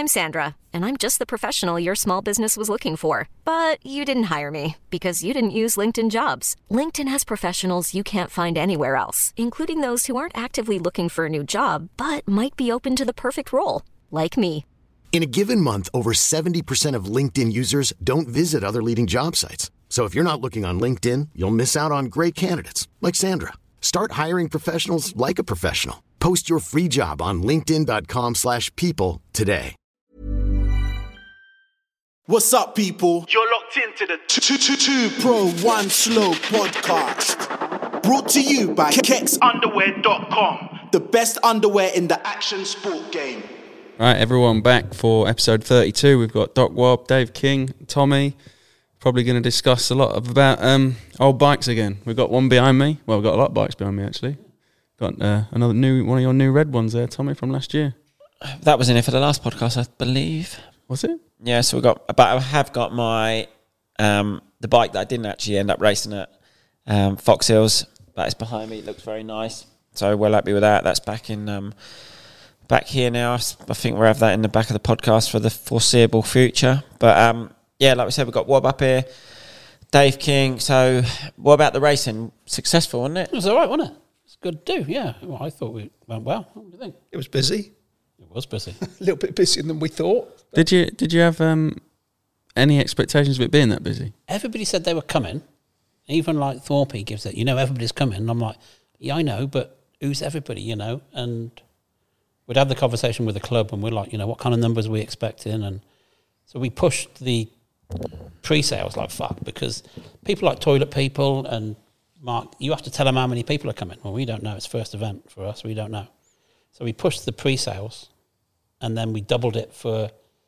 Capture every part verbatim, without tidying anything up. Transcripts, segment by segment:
I'm Sandra, and I'm just the professional your small business was looking for. But you didn't hire me because you didn't use LinkedIn Jobs. LinkedIn has professionals you can't find anywhere else, including those who aren't actively looking for a new job, but might be open to the perfect role, like me. In a given month, over seventy percent of LinkedIn users don't visit other leading job sites. So if you're not looking on LinkedIn, you'll miss out on great candidates like Sandra. Start hiring professionals like a professional. Post your free job on linkedin dot com slash people today. What's up, people? You're locked into the two two two Pro One Slow podcast. Brought to you by kex underwear dot com. The best underwear in the action sport game. Right, everyone back for episode thirty-two. We've got Doc Wob, Dave King, Tommy. Probably going to discuss a lot of about um, old bikes again. We've got one behind me. Well, we've got a lot of bikes behind me, actually. Got uh, another new one of your new red ones there, Tommy, from last year. That was in it for the last podcast, I believe. Was it? Yeah, so we got, but I have got my um, the bike that I didn't actually end up racing at um, Fox Hills. That is behind me. It looks very nice. So well happy with that. That's back in um, back here now. I think we'll have that in the back of the podcast for the foreseeable future. But um, yeah, like we said, we've got Wob up here, Dave King. So what about the racing? Successful, wasn't it? It was all right, wasn't it? It's good to do, yeah. Well, I thought we went well. What do you think? It was busy. It was busy. A little bit busier than we thought. Did you Did you have um, any expectations of it being that busy? Everybody said they were coming. Even like Thorpe gives it, you know, everybody's coming. And I'm like, yeah, I know, but who's everybody, you know? And we'd had the conversation with the club and we're like, you know, what kind of numbers are we expecting? And so we pushed the pre-sales like fuck because people like Toilet People and Mark, you have to tell them how many people are coming. Well, we don't know. It's first event for us. We don't know. So we pushed the pre-sales and then we doubled it for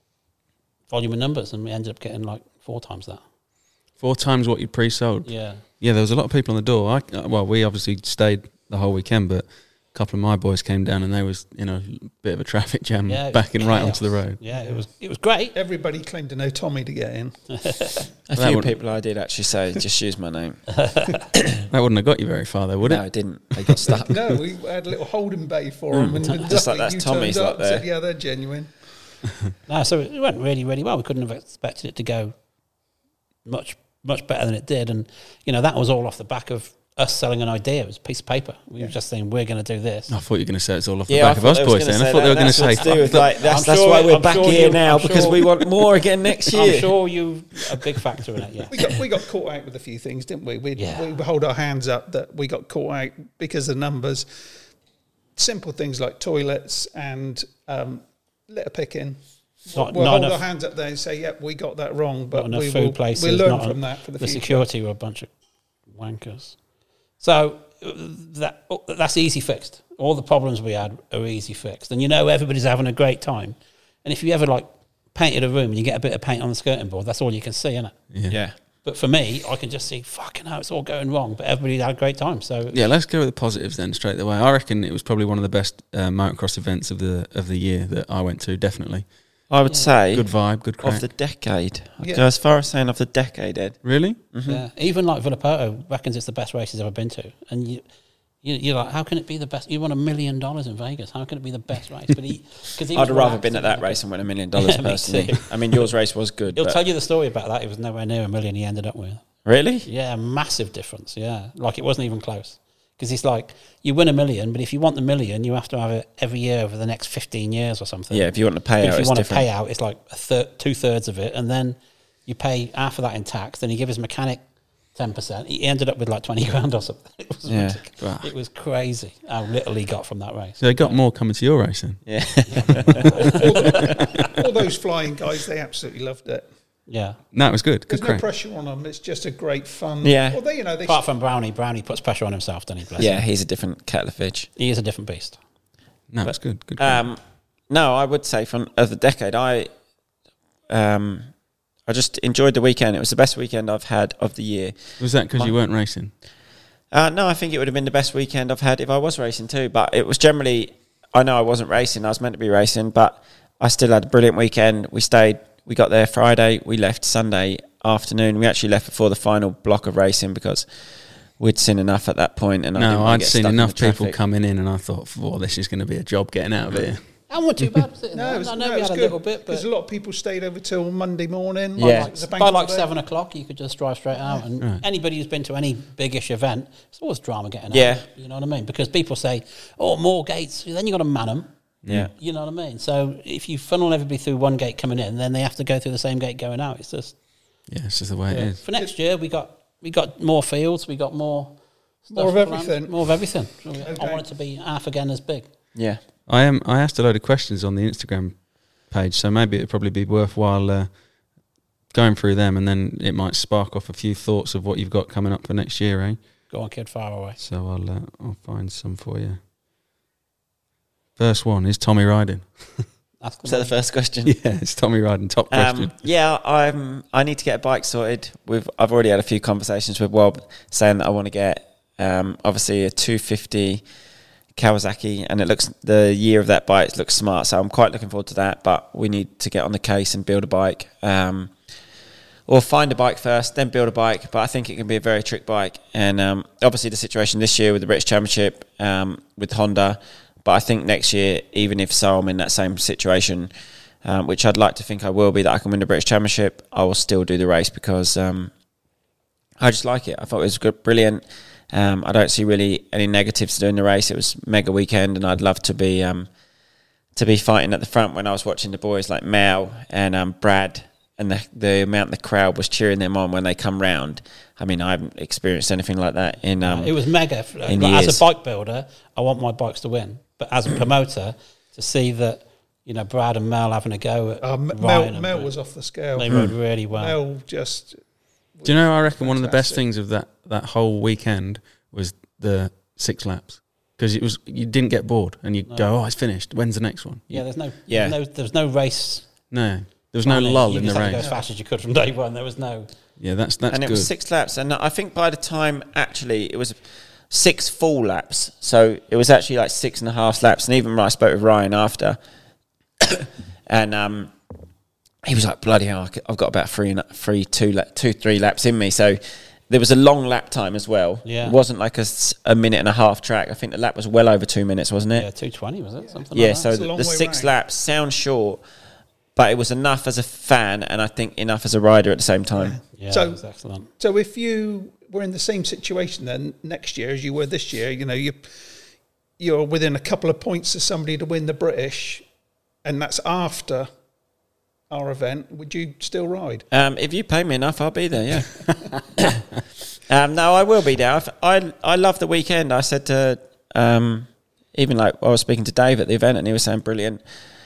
volume of numbers and we ended up getting like four times that. Four times what you pre-sold? Yeah. Yeah, there was a lot of people on the door. I, well, we obviously stayed the whole weekend, but a couple of my boys came down and there was, you know, a bit of a traffic jam yeah, backing right onto the road. Yeah, it was it was great. Everybody claimed to know Tommy to get in. A that few would, people I did actually say, just use my name. That wouldn't have got you very far though, would no, it? No, it didn't. They got stuck. No, we had a little holding bay for them. Mm. And Just like that's you Tommy's turned up up and there. said, yeah, they're genuine. No, so it went really, really well. We couldn't have expected it to go much, much better than it did. And, you know, that was all off the back of us selling an idea. It was a piece of paper. We yeah. were just saying, we're going to do this. I thought you were going to say it's all off the yeah, back of us boys then. I thought that, they were going to say... To with, like, that's that's sure, why we're I'm back sure here you, now, I'm because sure, we want more again next year. I'm sure you a big factor in it, yeah. we, got, we got caught out with a few things, didn't we? We yeah. we hold our hands up that we got caught out because of numbers. Simple things like toilets and um, litter picking. Not, we'll not hold enough, our hands up there and say, yep, we got that wrong, but we food will places, we'll learn not from that for the, the future. security were a bunch of wankers. So that that's easy fixed. All the problems we had are easy fixed. And you know everybody's having a great time. And if you ever like painted a room and you get a bit of paint on the skirting board, that's all you can see, isn't it? Yeah. yeah. But for me, I can just see, fucking hell, it's all going wrong. But everybody had a great time. So yeah, let's go with the positives then straight away. I reckon it was probably one of the best uh, motocross events of the of the year that I went to, definitely. I would yeah. say... Good vibe, good crack. Of the decade. I'd yeah. go as far as saying of the decade, Ed. Really? Mm-hmm. Yeah. Even like Villapoto reckons it's the best race he's ever been to. And you... You, you're like, how can it be the best? You won a million dollars in Vegas. How can it be the best race? But he, because he I'd have rather been at that race and win a million dollars personally. I mean, yours race was good. He'll but tell you the story about that. It was nowhere near a million he ended up with. Really? Yeah, massive difference. Yeah, like it wasn't even close. Because he's like, you win a million, but if you want the million, you have to have it every year over the next fifteen years or something. Yeah, if you want to pay out, if you it's want different. to pay out, it's like a thir- two thirds of it, and then you pay half of that in tax. Then you give his mechanic ten percent. He ended up with like twenty grand or something. It was yeah. ridiculous. It was crazy how little he got from that race. So they got more coming to your racing. Yeah. all, all those flying guys, they absolutely loved it. Yeah. No, it was good. There's good no crack. pressure on them. It's just a great fun. Yeah. Well, they, you know, they Apart from Brownie, Brownie puts pressure on himself, doesn't he? Bless yeah, him. he's a different kettle of fish. He is a different beast. No, that's good. Good. Crack. Um, no, I would say from of the decade, I um, I just enjoyed the weekend. It was the best weekend I've had of the year. Was that because you weren't racing? Uh, no, I think it would have been the best weekend I've had if I was racing too. But it was generally, I know I wasn't racing. I was meant to be racing, but I still had a brilliant weekend. We stayed, we got there Friday. We left Sunday afternoon. We actually left before the final block of racing because we'd seen enough at that point. And I no, didn't want to I'd get seen stuck in enough the people traffic. coming in and I thought, well, this is going to be a job getting out of here. That wasn't too bad, was it? No, it was, I know no, we it was had a good little bit, but because a lot of people stayed over till Monday morning. Yeah. like, the bank by like holiday. seven o'clock, you could just drive straight out. And Right. anybody who's been to any biggish event, it's always drama getting out. Yeah. You know what I mean? Because people say, "Oh, more gates." Then you got to man them. Yeah. You know what I mean? So if you funnel everybody through one gate coming in, then they have to go through the same gate going out. It's just Yeah, it's just the way it yeah. is. For next year, we got we got more fields, we got more stuff More of planned, everything. more of everything. I Okay. want it to be half again as big. Yeah. I am. I asked a load of questions on the Instagram page, so maybe it'd probably be worthwhile uh, going through them, and then it might spark off a few thoughts of what you've got coming up for next year, eh? Go on, kid, far away. So I'll uh, I'll find some for you. First one is Tommy riding. That's Is that the first question? Yeah, it's Tommy riding. Top question. Um, yeah, I'm. I need to get a bike sorted. We've. I've already had a few conversations with Rob saying that I want to get um, obviously a two fifty Kawasaki, and it looks the year of that bike looks smart. So I'm quite looking forward to that. But we need to get on the case and build a bike, um, or find a bike first, then build a bike. But I think it can be a very trick bike, and um, obviously the situation this year with the British Championship um, with Honda. But I think next year, even if so, I'm in that same situation, um, which I'd like to think I will be, that I can win the British Championship, I will still do the race because um, I just like it. I thought it was good, brilliant. Um, I don't see really any negatives to doing the race. It was a mega weekend, and I'd love to be um, to be fighting at the front when I was watching the boys like Mel and um, Brad, and the the amount the crowd was cheering them on when they come round. I mean, I haven't experienced anything like that in. Um, it was mega. in Like, as years. a bike builder, I want my bikes to win. But as a promoter, to see that, you know, Brad and Mel having a go at Uh, M- Ryan Mel, and Mel Brad, was off the scale. they rode really well. Mel just. Do you know? I reckon one of the best Fantastic. things of that that whole weekend was the six laps, because it was you didn't get bored and you go, oh, it's finished. When's the next one? Yeah, there's no, Yeah. there's no, there's no race. No, there was no planning. lull you in the just had to go race. as fast as you could from day one. There was no. Yeah, that's that's and it good. was six laps, and I think by the time actually it was six full laps, so it was actually like six and a half laps. And even when I spoke with Ryan after, and um, he was like, "Bloody hell, I c- I've got about three, and three, two, la- two, three laps in me." So there was a long lap time as well. Yeah. It wasn't like a, s- a minute and a half track. I think the lap was well over two minutes, wasn't it? Yeah, two twenty was it? Something Yeah, like so that. It's a the, long the way six round. laps sound short, but it was enough as a fan, and I think enough as a rider at the same time. Yeah, So- it was excellent. So if you were in the same situation then next year as you were this year, you know, you you're within a couple of points of somebody to win the British, and that's after our event, would you still ride? Um, if you pay me enough, I'll be there. Yeah. um, no, I will be there. I've- I I love the weekend. I said to um, even like I was speaking to Dave at the event, and he was saying brilliant.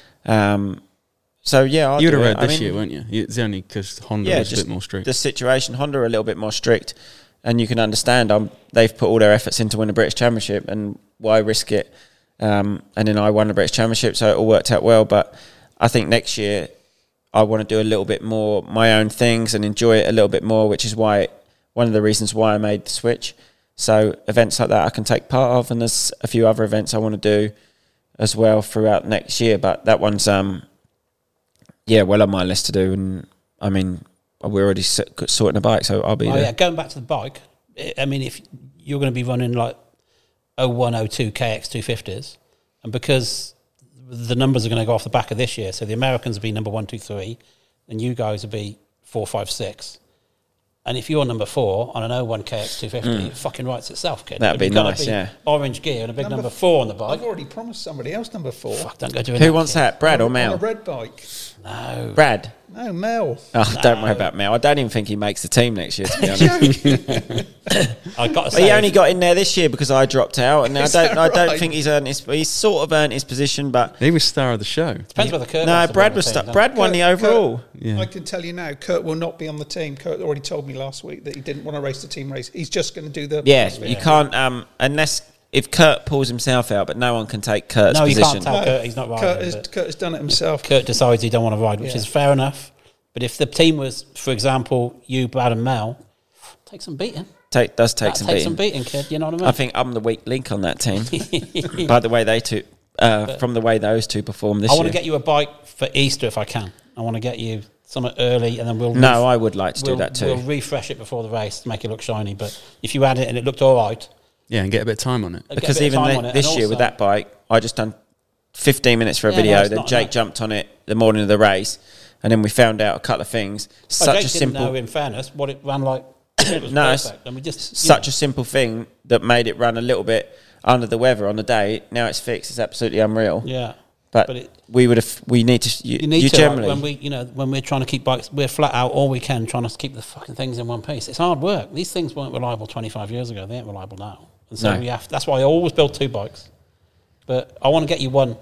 Um, so yeah, I'll You'd do have it. read I this mean, year, weren't you? It's only because Honda Yeah, was a just bit more strict. the situation. Honda are a little bit more strict, and you can understand. Um, they've put all their efforts into win the British Championship, and why risk it? Um, and then I won the British Championship, so it all worked out well. But I think next year I want to do a little bit more my own things and enjoy it a little bit more, which is why one of the reasons why I made the switch. So events like that I can take part of, and there's a few other events I want to do as well throughout next year. But that one's um, yeah, well on my list to do, and I mean we're already s- sorting a bike, so I'll be Oh there. yeah, going back to the bike. I- I mean, if you're going to be running like oh one, oh two K X two fifties, and because the numbers are going to go off the back of this year, so the Americans will be number one, two, three, and you guys will be four, five, six. And if you're number four on an oh one K X two fifty, it fucking writes itself, kid. That'd But be you've gotta nice, yeah. Orange gear and a big number, Number four on the bike. I've already promised somebody else number four. Fuck, don't go doing Who that, wants kid. that, Brad or On a Mel? red bike. No. Brad. No, Mel. Oh, don't worry about Mel. I don't even think he makes the team next year, to be honest. I've got to But say, he only got in there this year because I dropped out, and I Is don't. that I don't right? think he's earned his. He's sort of earned his position, but He was star of the show. depends whether Kurt no. wants to Brad be on was. the Stu- team, Brad won the Kurt- overall. Yeah. I can tell you now, Kurt will not be on the team. Kurt already told me last week that he didn't want to race the team race. He's just going to do the... Yeah, you can't um, unless if Kurt pulls himself out, but no one can take Kurt's No, you position. can't tell Kurt he's not riding. Kurt has, but- Kurt has done it himself. Kurt decides he don't want to ride, which Yeah. is fair enough. But if the team was, for example, you, Brad, and Mel, take some beating. Take does take That some take beating. some beating, kid. You know what I mean? I think I'm the weak link on that team. By the way, they two, uh, from the way those two performed this I year. want to get you a bike for Easter if I can. I want to get you something early, and then we'll No, ref- I would like to we'll, do that too. We'll refresh it before the race to make it look shiny. But if you had it and it looked all right, Yeah, and get a bit of time on it. get a because bit of even time thi- on it, this and year with also- that bike, I just done fifteen minutes for a Yeah, no, video. it's Then not Jake enough. jumped on it the morning of the race, and then we found out a couple of things. Oh, Such Jake a didn't simple, know, in fairness, what it ran like. It was No, it's perfect. And we just, you such know, a simple thing that made it run a little bit under the weather on the day. Now it's fixed. It's absolutely unreal. yeah. But, But it- we would have. We need to. You, You need you to generally. like, when we, you know, when we're trying to keep bikes, we're flat out all we can, trying to keep the fucking things in one piece. It's hard work. These things weren't reliable twenty-five years ago. They ain't reliable now, and so No. we have. That's why I always build two bikes. But I want to get you one.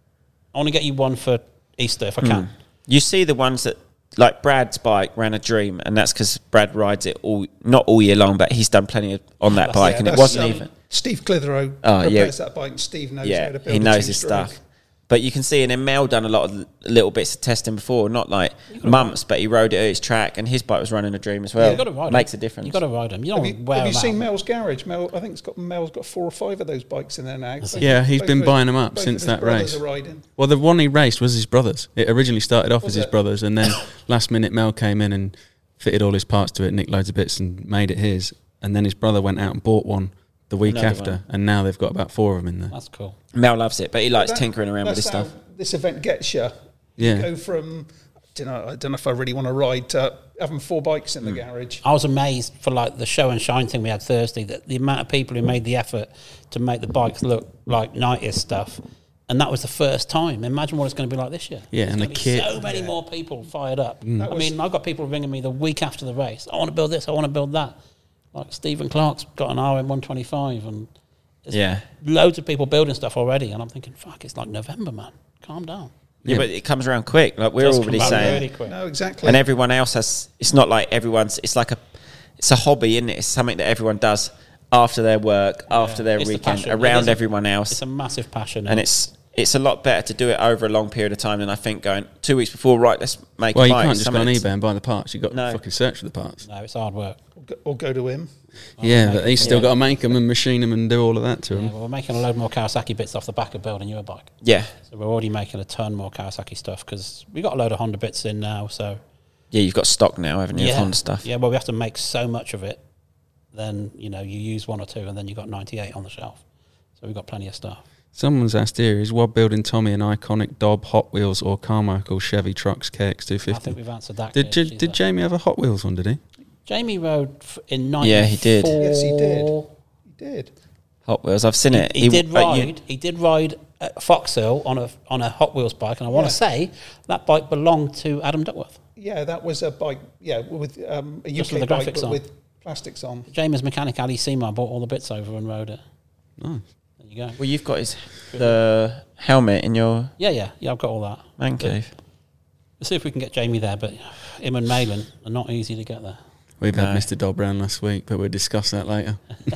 I want to get you one for Easter if I can. You see the ones that, like Brad's bike ran a dream, and that's because Brad rides it all, not all year long, but he's done plenty of, on that bike, Yeah, and it that's, wasn't um, even. Steve Clitheroe Oh, yeah. repairs that bike, and Steve knows how Yeah, to build he a knows his two-stroke. stuff. But you can see, and then Mel done a lot of little bits of testing before, not like months, but he rode it at his track, and his bike was running a dream as well. You've got to ride Makes them. a difference. You've got to ride them. You don't Have you, want to wear have you them seen out. Mel's garage? Mel, I think it's got Mel's got four or five of those bikes in there now. Both- Yeah, he's both been of his- buying them up both of since his that brothers race. Are riding. Well, the one he raced was his brother's. It originally started off Was as his it? brother's, and then last minute Mel came in and fitted all his parts to it, nicked loads of bits, and made it his. And then his brother went out and bought one the week Another after, one. and now they've got about four of them in there. That's cool. Mel loves it, but he likes That- tinkering around with that's his how stuff. This event gets you. Yeah. You go from, I don't know, I don't know if I really want to ride to having four bikes Mm. in the garage. I was amazed for like the show and shine thing we had Thursday, that the amount of people who made the effort to make the bikes look like nineties stuff. And that was the first time. Imagine what it's going to be like this year. Yeah, There's and the gonna be kit. So many more people fired up. That I was- mean, I've got people ringing me the week after the race. I want to build this. I want to build that. Like Stephen Clark's got an R M one twenty-five, and there's Yeah. loads of people building stuff already. And I'm thinking, fuck, it's like November, man. Calm down. Yeah, but it comes around quick. Like we're Does already come out saying, really quick. No, exactly. and everyone else has. It's not like everyone's. It's like a. It's a hobby, isn't it? It's something that everyone does after their work, after their It's the weekend, passion. It around is a- everyone else. It's a massive passion. and it's it's a lot better to do it over a long period of time than I think going two weeks before. Right, let's make. Well, a you bike. can't just go on Something eBay and buy the parts. You've got No. to fucking search for the parts. no, it's hard work. Or go, or go to him. Yeah, but he's still Yeah. got to make them and machine them and do all of that to Yeah, them. well, we're making a load more Kawasaki bits off the back of building you a bike. Yeah, So we're already making a ton more Kawasaki stuff because we got a load of Honda bits in now. So yeah. You've got stock now, haven't you? yeah, Of Honda stuff. Yeah, well, we have to make so much of it. Then you know you use one or two, and then you got ninety-eight on the shelf. So we've got plenty of stuff. Someone's asked here, is Wob building Tommy an iconic Dob, Hot Wheels or Carmichael Chevy Trucks K X two I fifty? think we've answered that. Did, Keith. J- She's did a- Jamie have a Hot Wheels one, did he? Jamie rode f- in ninety-four? Yeah, he did. Yes, he did. He did. Hot Wheels. I've seen it. He, did uh, you- ride. He did ride at Foxhill on a on a Hot Wheels bike, and I want Yeah. to say that bike belonged to Adam Duckworth. Yeah, that was a bike. Yeah, with um, a U Just K with the bike, graphics but on. with plastics on. James mechanic Ali Seymour bought all the bits over and rode it. Nice. There you go. Well, you've got his the helmet in your Yeah, yeah, yeah. I've got all that. man But cave. We'll see if we can get Jamie there, but him and Malin are not easy to get there. We've had No. Mister Dob round last week, but we'll discuss that later.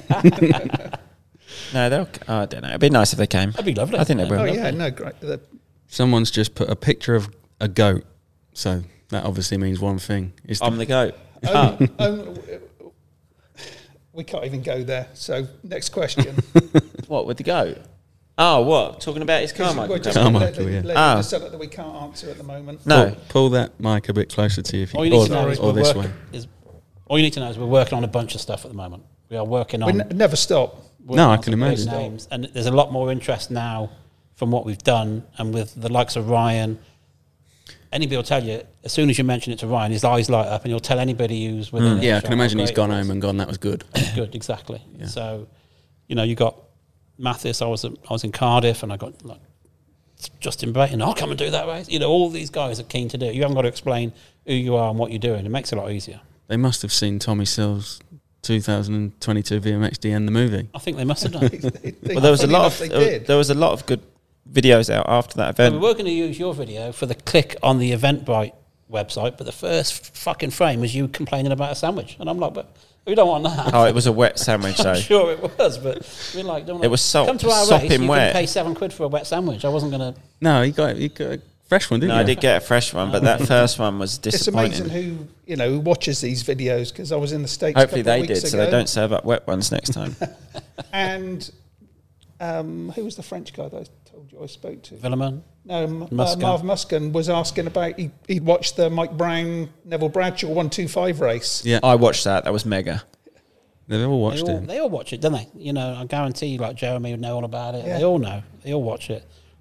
No, they'll. Oh, I don't know. It'd be nice if they came. That'd be lovely. I think they Yeah. will. Oh lovely. yeah, no, great. The, Someone's just put a picture of a goat, so that obviously means one thing. Is the I'm the goat. um, um, we can't even go there. So next question. What with the goat? Oh, what? Talking about his Carmichael? We're just Carmichael, let- let- yeah. let- Ah. just something that we can't answer at the moment. No. pull, pull that mic a bit closer to you, if you, All you need or, to know is or we're this working. way. Is, all you need to know is we're working on a bunch of stuff at the moment. We are working We on. n- never stop. working No, I on can some big imagine. Names, and there's a lot more interest now from what we've done, and with the likes of Ryan. Anybody will tell you as soon as you mention it to Ryan, his eyes light up, and he'll tell anybody who's within. Mm, yeah, I earshot can how imagine he's great gone it was. home and gone, that was good. Good, exactly. Yeah. So, you know, you got Mathis. I was at, I was in Cardiff, and I got like Justin Brayton. I'll come and do that race. You know, all these guys are keen to do it. You haven't got to explain who you are and what you're doing. It makes it a lot easier. They must have seen Tommy Sills' two thousand twenty-two V M X D and the movie. I think they must have done. They- they- Well, there was a funny lot enough, of they there, did. there was a lot of good videos out after that Well, event. we were going to use your video for the click on the Eventbrite website, but the first fucking frame was you complaining about a sandwich, and I'm like, but we don't want that. Oh, it was a wet sandwich though. I'm sure it was, but we're like, don't It was salt- come to our race. sopping You wet. can pay seven quid for a wet sandwich. I wasn't going to. No, he got, he got a fresh one, didn't No, you? I did get a fresh one, but that first one was It's disappointing. amazing who you know who watches these videos because I was in the States. Hopefully a couple they of did, weeks so they ago, don't serve up wet ones next time. And um, who was the French guy that I told you I spoke to? Villeman. No, M- uh, Muscan. Marv Muscan was asking about. He, he'd watched the Mike Brown Neville Bradshaw one two five race. Yeah, I watched that. That was mega. they've all They watched all, it. they all watch it, don't they? You know, I guarantee you, like Jeremy would know all about it. Yeah. They all know. They all watch it.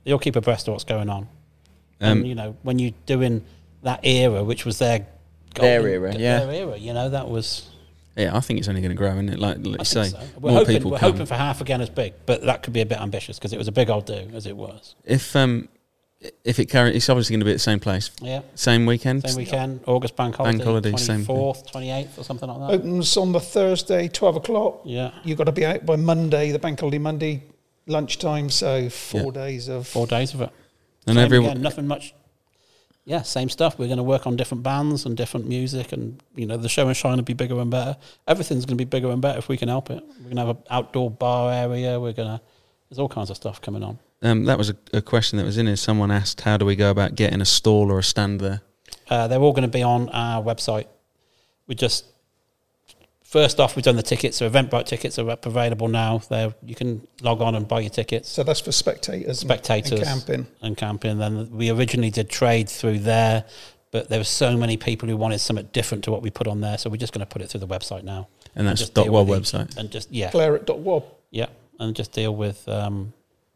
You'll keep abreast of what's going on. Um, and, you know, when you're doing that era, which was their... Their golden- era, their yeah. era, you know, that was... Yeah, I think it's only going to grow, isn't it? Like, like I you think say, so. We're, more hoping, people we're come. hoping for half again as big, but that could be a bit ambitious because it was a big old do, as it was. If um, if it carry, it's obviously going to be at the same place. Yeah. Same weekend. Same weekend, August bank holiday, Bank holiday, same thing. twenty-fourth, twenty-eighth or something like that. Opens on the Thursday, twelve o'clock. Yeah. You've got to be out by Monday, the bank holiday Monday, lunchtime, so four Yeah. days of... Four days of it. And Same everyone- again, nothing much. Yeah, same stuff. We're going to work on different bands and different music, and you know the show and shine will be bigger and better. Everything's going to be bigger and better if we can help it. We're going to have an outdoor bar area. We're going to. There's all kinds of stuff coming on. Um, that was a, a question that was in here. Someone asked, "How do we go about getting a stall or a stand there?" Uh, they're all going to be on our website. We just first off, we've done the tickets. So Eventbrite tickets are up available now. There, you can log on and buy your tickets. So that's for spectators, and- Spectators and camping. and camping. Then we originally did trade through there, but there were so many people who wanted something different to what we put on there. So we're just going to put it through the website now. And that's just dot deal wob with each- website. And just yeah, Claret dot wob. yeah, and just deal with um,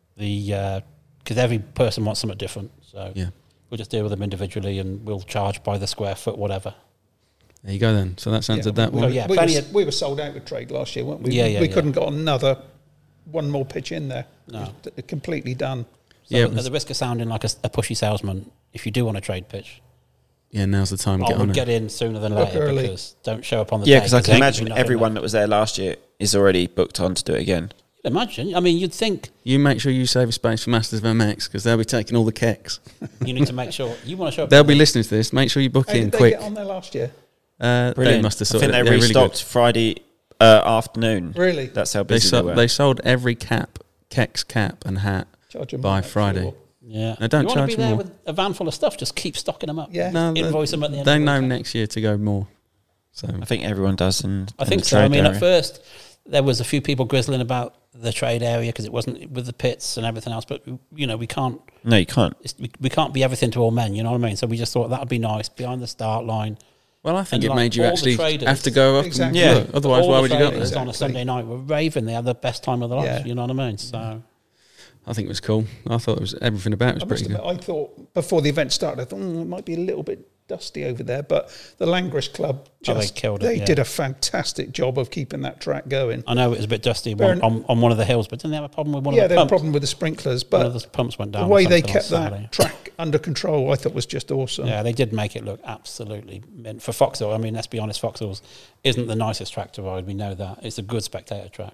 the because every person wants something different. So Yeah. we'll just deal with them individually, and we'll charge by the square foot, whatever. There you go then. So that's answered that we, one. Oh, yeah, we, plenty were, of- we were sold out with trade last year, weren't we? Yeah, yeah, We yeah. couldn't got another one more pitch in there. No. It was d- completely done. So Yeah, it at was- the risk of sounding like a, a pushy salesman, if you do want a trade pitch, Yeah, now's the time. I Get on would it. get in sooner than Book later early. because don't show up on the Yeah, day. because I can ain't imagine nothing everyone there. that was there last year is already booked on to do it again. Imagine. I mean, you'd think You make sure you save a space for Masters of M X because they'll be taking all the kecks. you need to make sure you want to show up. They'll on be the- listening to this. Make sure you book How in did they quick. get on there last year? Uh, they Brilliant. must have I sorted think they it. Yeah, really restocked good. Friday uh, afternoon. Really? That's how They, busy they, so, were. they sold every cap, kex cap and hat Charge 'em by more, Friday. sure. Yeah. No, don't you want charge to be them there more. with a van full of stuff. Just keep stocking them up. Yeah. No, Invoice they, them at the end They of the know weekend. next year to go more. So I think everyone does. And I think so. I mean, at first there was a few people grizzling about the trade area because it wasn't with the pits and everything else. But you know, we can't. No, you can't. It's, we, we can't be everything to all men. You know what I mean? So we just thought that would be nice behind the start line. well, I think And it like made you all the actually traders- have to go up. Exactly. And Yeah. look. Otherwise, All why the would you go traders there? on a Exactly. Sunday night were raving. They had the best time of their lives. Yeah. You know what I mean? So I think it was cool. I thought it was everything about it was I must pretty good. admit, I thought before the event started, I thought mm, it might be a little bit dusty over there, but the Langrish Club Oh, they just killed it, they yeah. did a fantastic job of keeping that track going. I know it was a bit dusty Fair on, on, on one of the hills, but didn't they have a problem with one Yeah, of the they had a pumps? problem with the sprinklers, One of but the pumps went down. the or way they something on kept Saturday. that track under control, I thought was just awesome. Yeah, they did make it look absolutely mint. For Foxhill, I mean, let's be honest, Foxhills isn't the nicest track to ride. We know that. It's a good spectator track.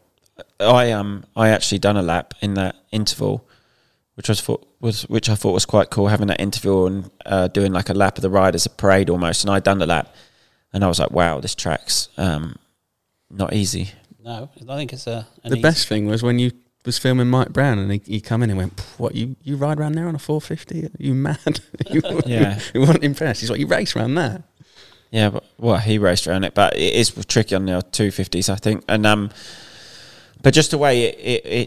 I um I actually done a lap in that interval, which was thought, was which I thought was quite cool, having that interval and uh, doing like a lap of the ride as a parade almost. And I done the lap, and I was like, wow, this track's um not easy. No, I think it's a. an The easy- best thing was when you was filming Mike Brown and he, he come in and went, "What you you ride around there on a four fifty? Are you mad?" you, Yeah. he wasn't impressed. He's like, "You race around that." Yeah, but well, he raced around it, but it is tricky on the two fifties, I think. And um, but just the way it it it,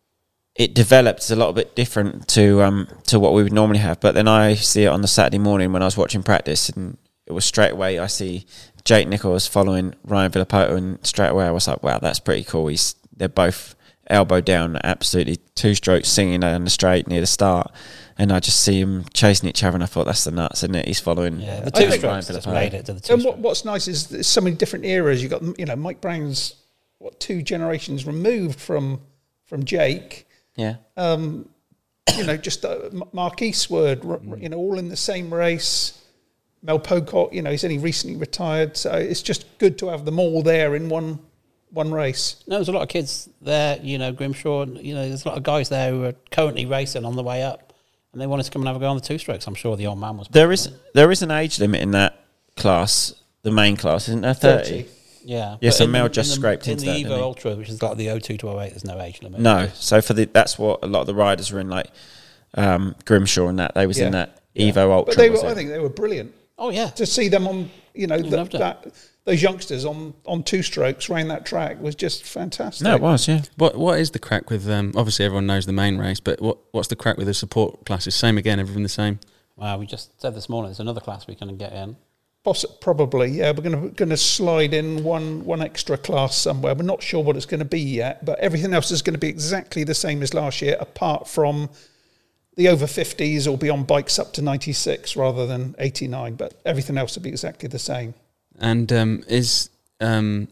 it developed a little bit different to um to what we would normally have. But then I see it on the Saturday morning when I was watching practice, and it was straight away I see Jake Nichols following Ryan Villapoto, and straight away I was like, wow, that's pretty cool. He's they're both elbow down, absolutely two strokes singing down the straight near the start. And I just see him chasing each other, and I thought, that's the nuts, isn't it? He's following. Yeah, the I two think strokes Ryan just Villapoto. made it to the two And what, strokes. what's nice is there's so many different eras. You got you know Mike Brown's what two generations removed from from Jake. Yeah. Um, you know, just uh, M- Mark Eastwood. r- r- You know, all in the same race. Mel Pocock. You know, he's only recently retired, so it's just good to have them all there in one one race. No, there's a lot of kids there, you know, Grimshaw, and, you know, there's a lot of guys there who are currently racing on the way up, and they wanted to come and have a go on the two strokes. I'm sure the old man was. There is there is an age limit in that class, the main class, isn't there? thirty. Yeah. Yeah, but so in Mel the- just in the- scraped in into the that, Evo didn't he? Ultra, which is like the oh two to oh eight, there's no age limit. No, so for the that's what a lot of the riders were in, like um, Grimshaw and that. They was Yeah. in that Evo Ultra. But they was were, I it? think they were brilliant Oh, yeah. to see them on. You know, th- loved it. that those youngsters on on two strokes around that track was just fantastic. No, it was, yeah. What what is the crack with? Um, obviously, everyone knows the main race, but what what's the crack with the support classes? Same again, everything the same. Wow, we just said this morning there's another class we can get in. Poss- probably, yeah. We're going to going to slide in one one extra class somewhere. We're not sure what it's going to be yet, but everything else is going to be exactly the same as last year, apart from The over fifties will be on bikes up to ninety-six rather than eighty-nine, but everything else will be exactly the same. And um, is um,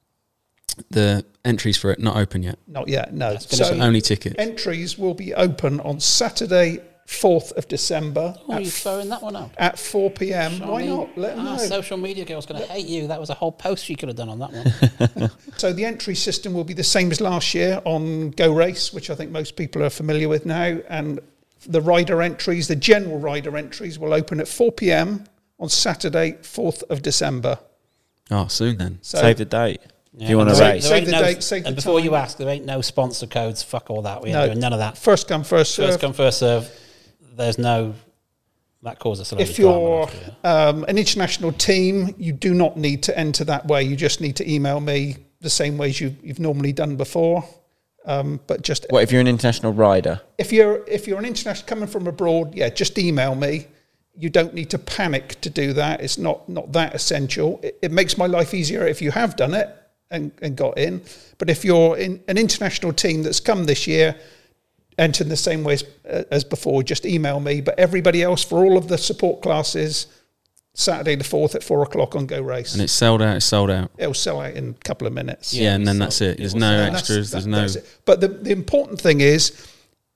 the entries for it not open yet? Not yet, no. So it's only tickets. Entries will be open on Saturday, fourth of December. Oh, at you're f- throwing that one out. At four p.m. Why Charlene, not? Let them our know. social media girl's going to hate you. That was a whole post you could have done on that one. So the entry system will be the same as last year on Go Race, which I think most people are familiar with now. And the rider entries, the general rider entries, will open at four p.m. on Saturday, fourth of December. Oh, soon then. So Save the date. Yeah. If you want to Save- race. save ain't the no, date, save the and before you time. ask, there ain't no sponsor codes. Fuck all that. We ain't No. doing none of that. First come, first serve. First come, first serve. There's no. That causes a lot If of drama you're last year. um, an international team, you do not need to enter that way. You just need to email me the same ways you, you've normally done before. Um, but just What if you're an international rider? if you're if you're an international coming from abroad, yeah, just email me. You don't need to panic to do that. It's not not that essential. It, it makes my life easier if you have done it and, and got in. But if you're in an international team that's come this year, enter in the same way as, uh, as before, just email me. But everybody else, for all of the support classes, Saturday the fourth at four o'clock on Go Race. And it's sold out, it's sold out. It'll sell out in a couple of minutes. Yeah, and then so that's it. it There's will no sell out. That's- extras, that- there's no... that's it. But the, the important thing is,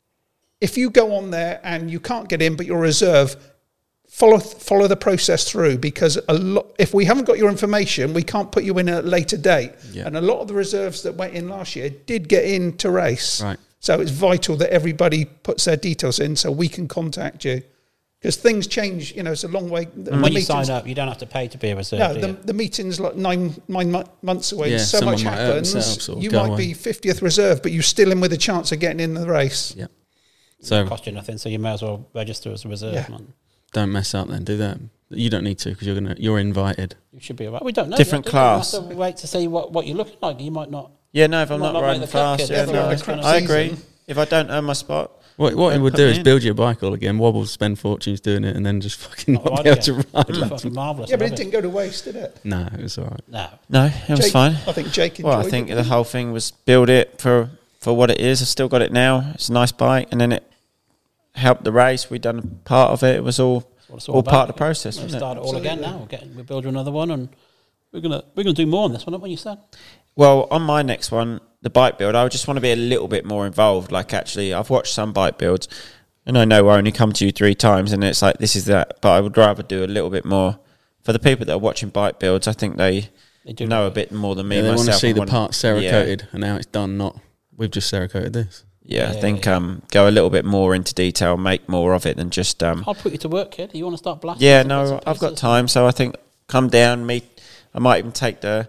if you go on there and you can't get in, but you're a reserve, follow follow the process through, because a lot, if we haven't got your information, we can't put you in at a later date. Yeah. And a lot of the reserves that went in last year did get in to race. Right. So it's vital that everybody puts their details in so we can contact you. Because things change, you know, it's a long way. The And when you meetings- sign up, you don't have to pay to be a reserve. no, do the, you? the meeting's like nine nine mo- months away. Yeah, so someone much might hurt happens. themselves or You go might away. be fiftieth reserve, but you're still in with a chance of getting in the race. Yeah. It So cost you nothing, so you may as well register as a reserve. Yeah. Man. don't mess up then, do that. You don't need to because you're gonna you're invited. You should be alright. We don't know. Different yet, do we? We'll class. have to wait to see what, what you're looking like. You might not. Yeah, no, if I'm Might not not riding make the cut, fast, kid. yeah, If no, you're I, having a crap I agree. season. If I don't earn my spot, What what Yeah, you would put do me is in. build your bike all again, wobble, spend fortunes doing it, and then just fucking Not not ride be able to again. ride. It's like- fucking marvellous. Yeah, I but love it didn't go to waste, did it? No, it was all right. No. no, it was Jake- fine. I think Jake enjoyed Well, I think it. the whole thing was build it for, for what it is. I've still got it now. It's a nice bike, and then it helped the race. We'd done part of it. It was all That's what it's all, about. part of the process, We'll wasn't it? start it all again Absolutely. now. We're, getting, we're building another one, and we're gonna we're gonna do more on this one, aren't we? You said. Well, on my next one, the bike build, I just want to be a little bit more involved. Like, actually, I've watched some bike builds, and I know I only come to you three times, and it's like, this is that. But I would rather do a little bit more. For the people that are watching bike builds, I think they, They do know a bit more than me, Yeah, they myself. want to see and the want- part yeah. cerakoted and how it's done. Not we've just cerakoted this. Yeah, I Yeah, think yeah. um, go a little bit more into detail, make more of it than just... Um, I'll put you to work, kid. You want to start blasting? yeah, some bits no, and I've got pieces? time, so I think come down, me. I might even take the...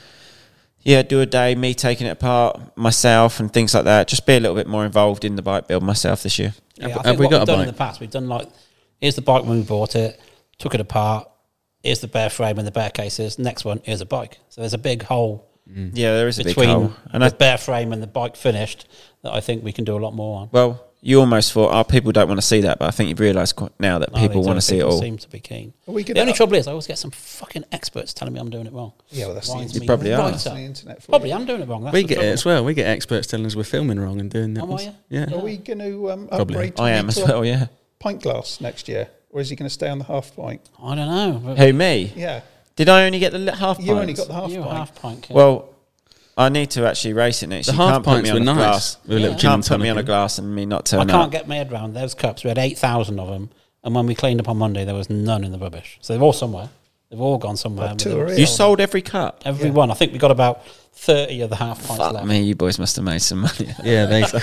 Yeah, do a day, me taking it apart myself and things like that. Just be a little bit more involved in the bike build myself this year. Yeah, I Have- think have we what got we've a done bike? in the past, we've done like, here's the bike when we bought it, took it apart, here's the bare frame and the bare cases, next one, here's a bike. So there's a big hole Yeah, there is a big between hole. And the I, bare frame and the bike finished that I think we can do a lot more on. well, you almost thought, oh, people don't want to see that, but I think you've realised qu- now that No, people they want do. to see it People all. seem to be keen. Are we The gonna only up- trouble is I always get some fucking experts telling me I'm doing it wrong. Yeah, well, that's the Winds internet. me probably are. right That's up. the internet for Probably you. am doing it wrong. That's we the get it trouble. as well. We get experts telling us we're filming wrong and doing that. Oh, are you? Yeah. Are we going to um, Probably. upgrade to I am as meter well, yeah. pint glass next year? Or is he going to stay on the half pint? I don't know. but Who, me? Yeah. Did I only get the li- half You only pints? got the half You're a pint. half pint kid. Well, I need to actually race it next The year. You half can't put pints me were on a nice. glass. With a little Yeah. gin Can't and put me tonic on a in. glass and me not I turn can't up. get my head round those cups. We had eight thousand of them, and when we cleaned up on Monday, there was none in the rubbish. So they're all somewhere. They've all gone somewhere. Well, and two they're- are here. You sold every cup? Every one. I think we got about thirty of the half pints Fuck left. me, you boys must have made some money. Yeah, they. No,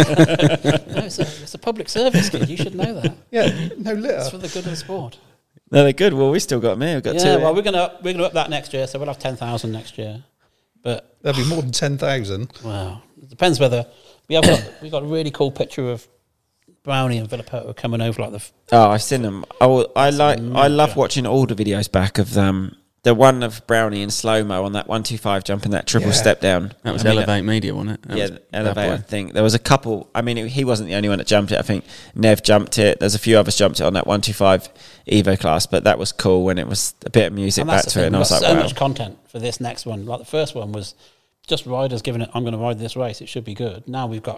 it's, a, it's a public service, kid. You should know that. Yeah, no It's litter. for the good of the sport. No, they're good. Well, we still got me. We've got two. Yeah, here. well, we're gonna we're gonna up that next year, so we'll have ten thousand next year. But There'll be more than ten thousand. well, it depends whether we have got we got a really cool picture of Brownie and Villapoto coming over like the. f- Oh, I've seen them. Oh, I like. I love major. watching all the videos back of um the one of Brownie in slow mo on that one two five jumping that triple Yeah. step down. That was I mean, Elevate Media, wasn't it? That yeah, was the bad elevator boy. thing. There was a couple. I mean, it, he wasn't the only one that jumped it. I think Nev jumped it. There's a few others jumped it on that one two five Evo class, but that was cool when it was a bit of music And back that's to the it, thing. and I We've was got like, so wow. much content for this next one. Like the first one was just riders giving it. I'm going to ride this race. It should be good. Now we've got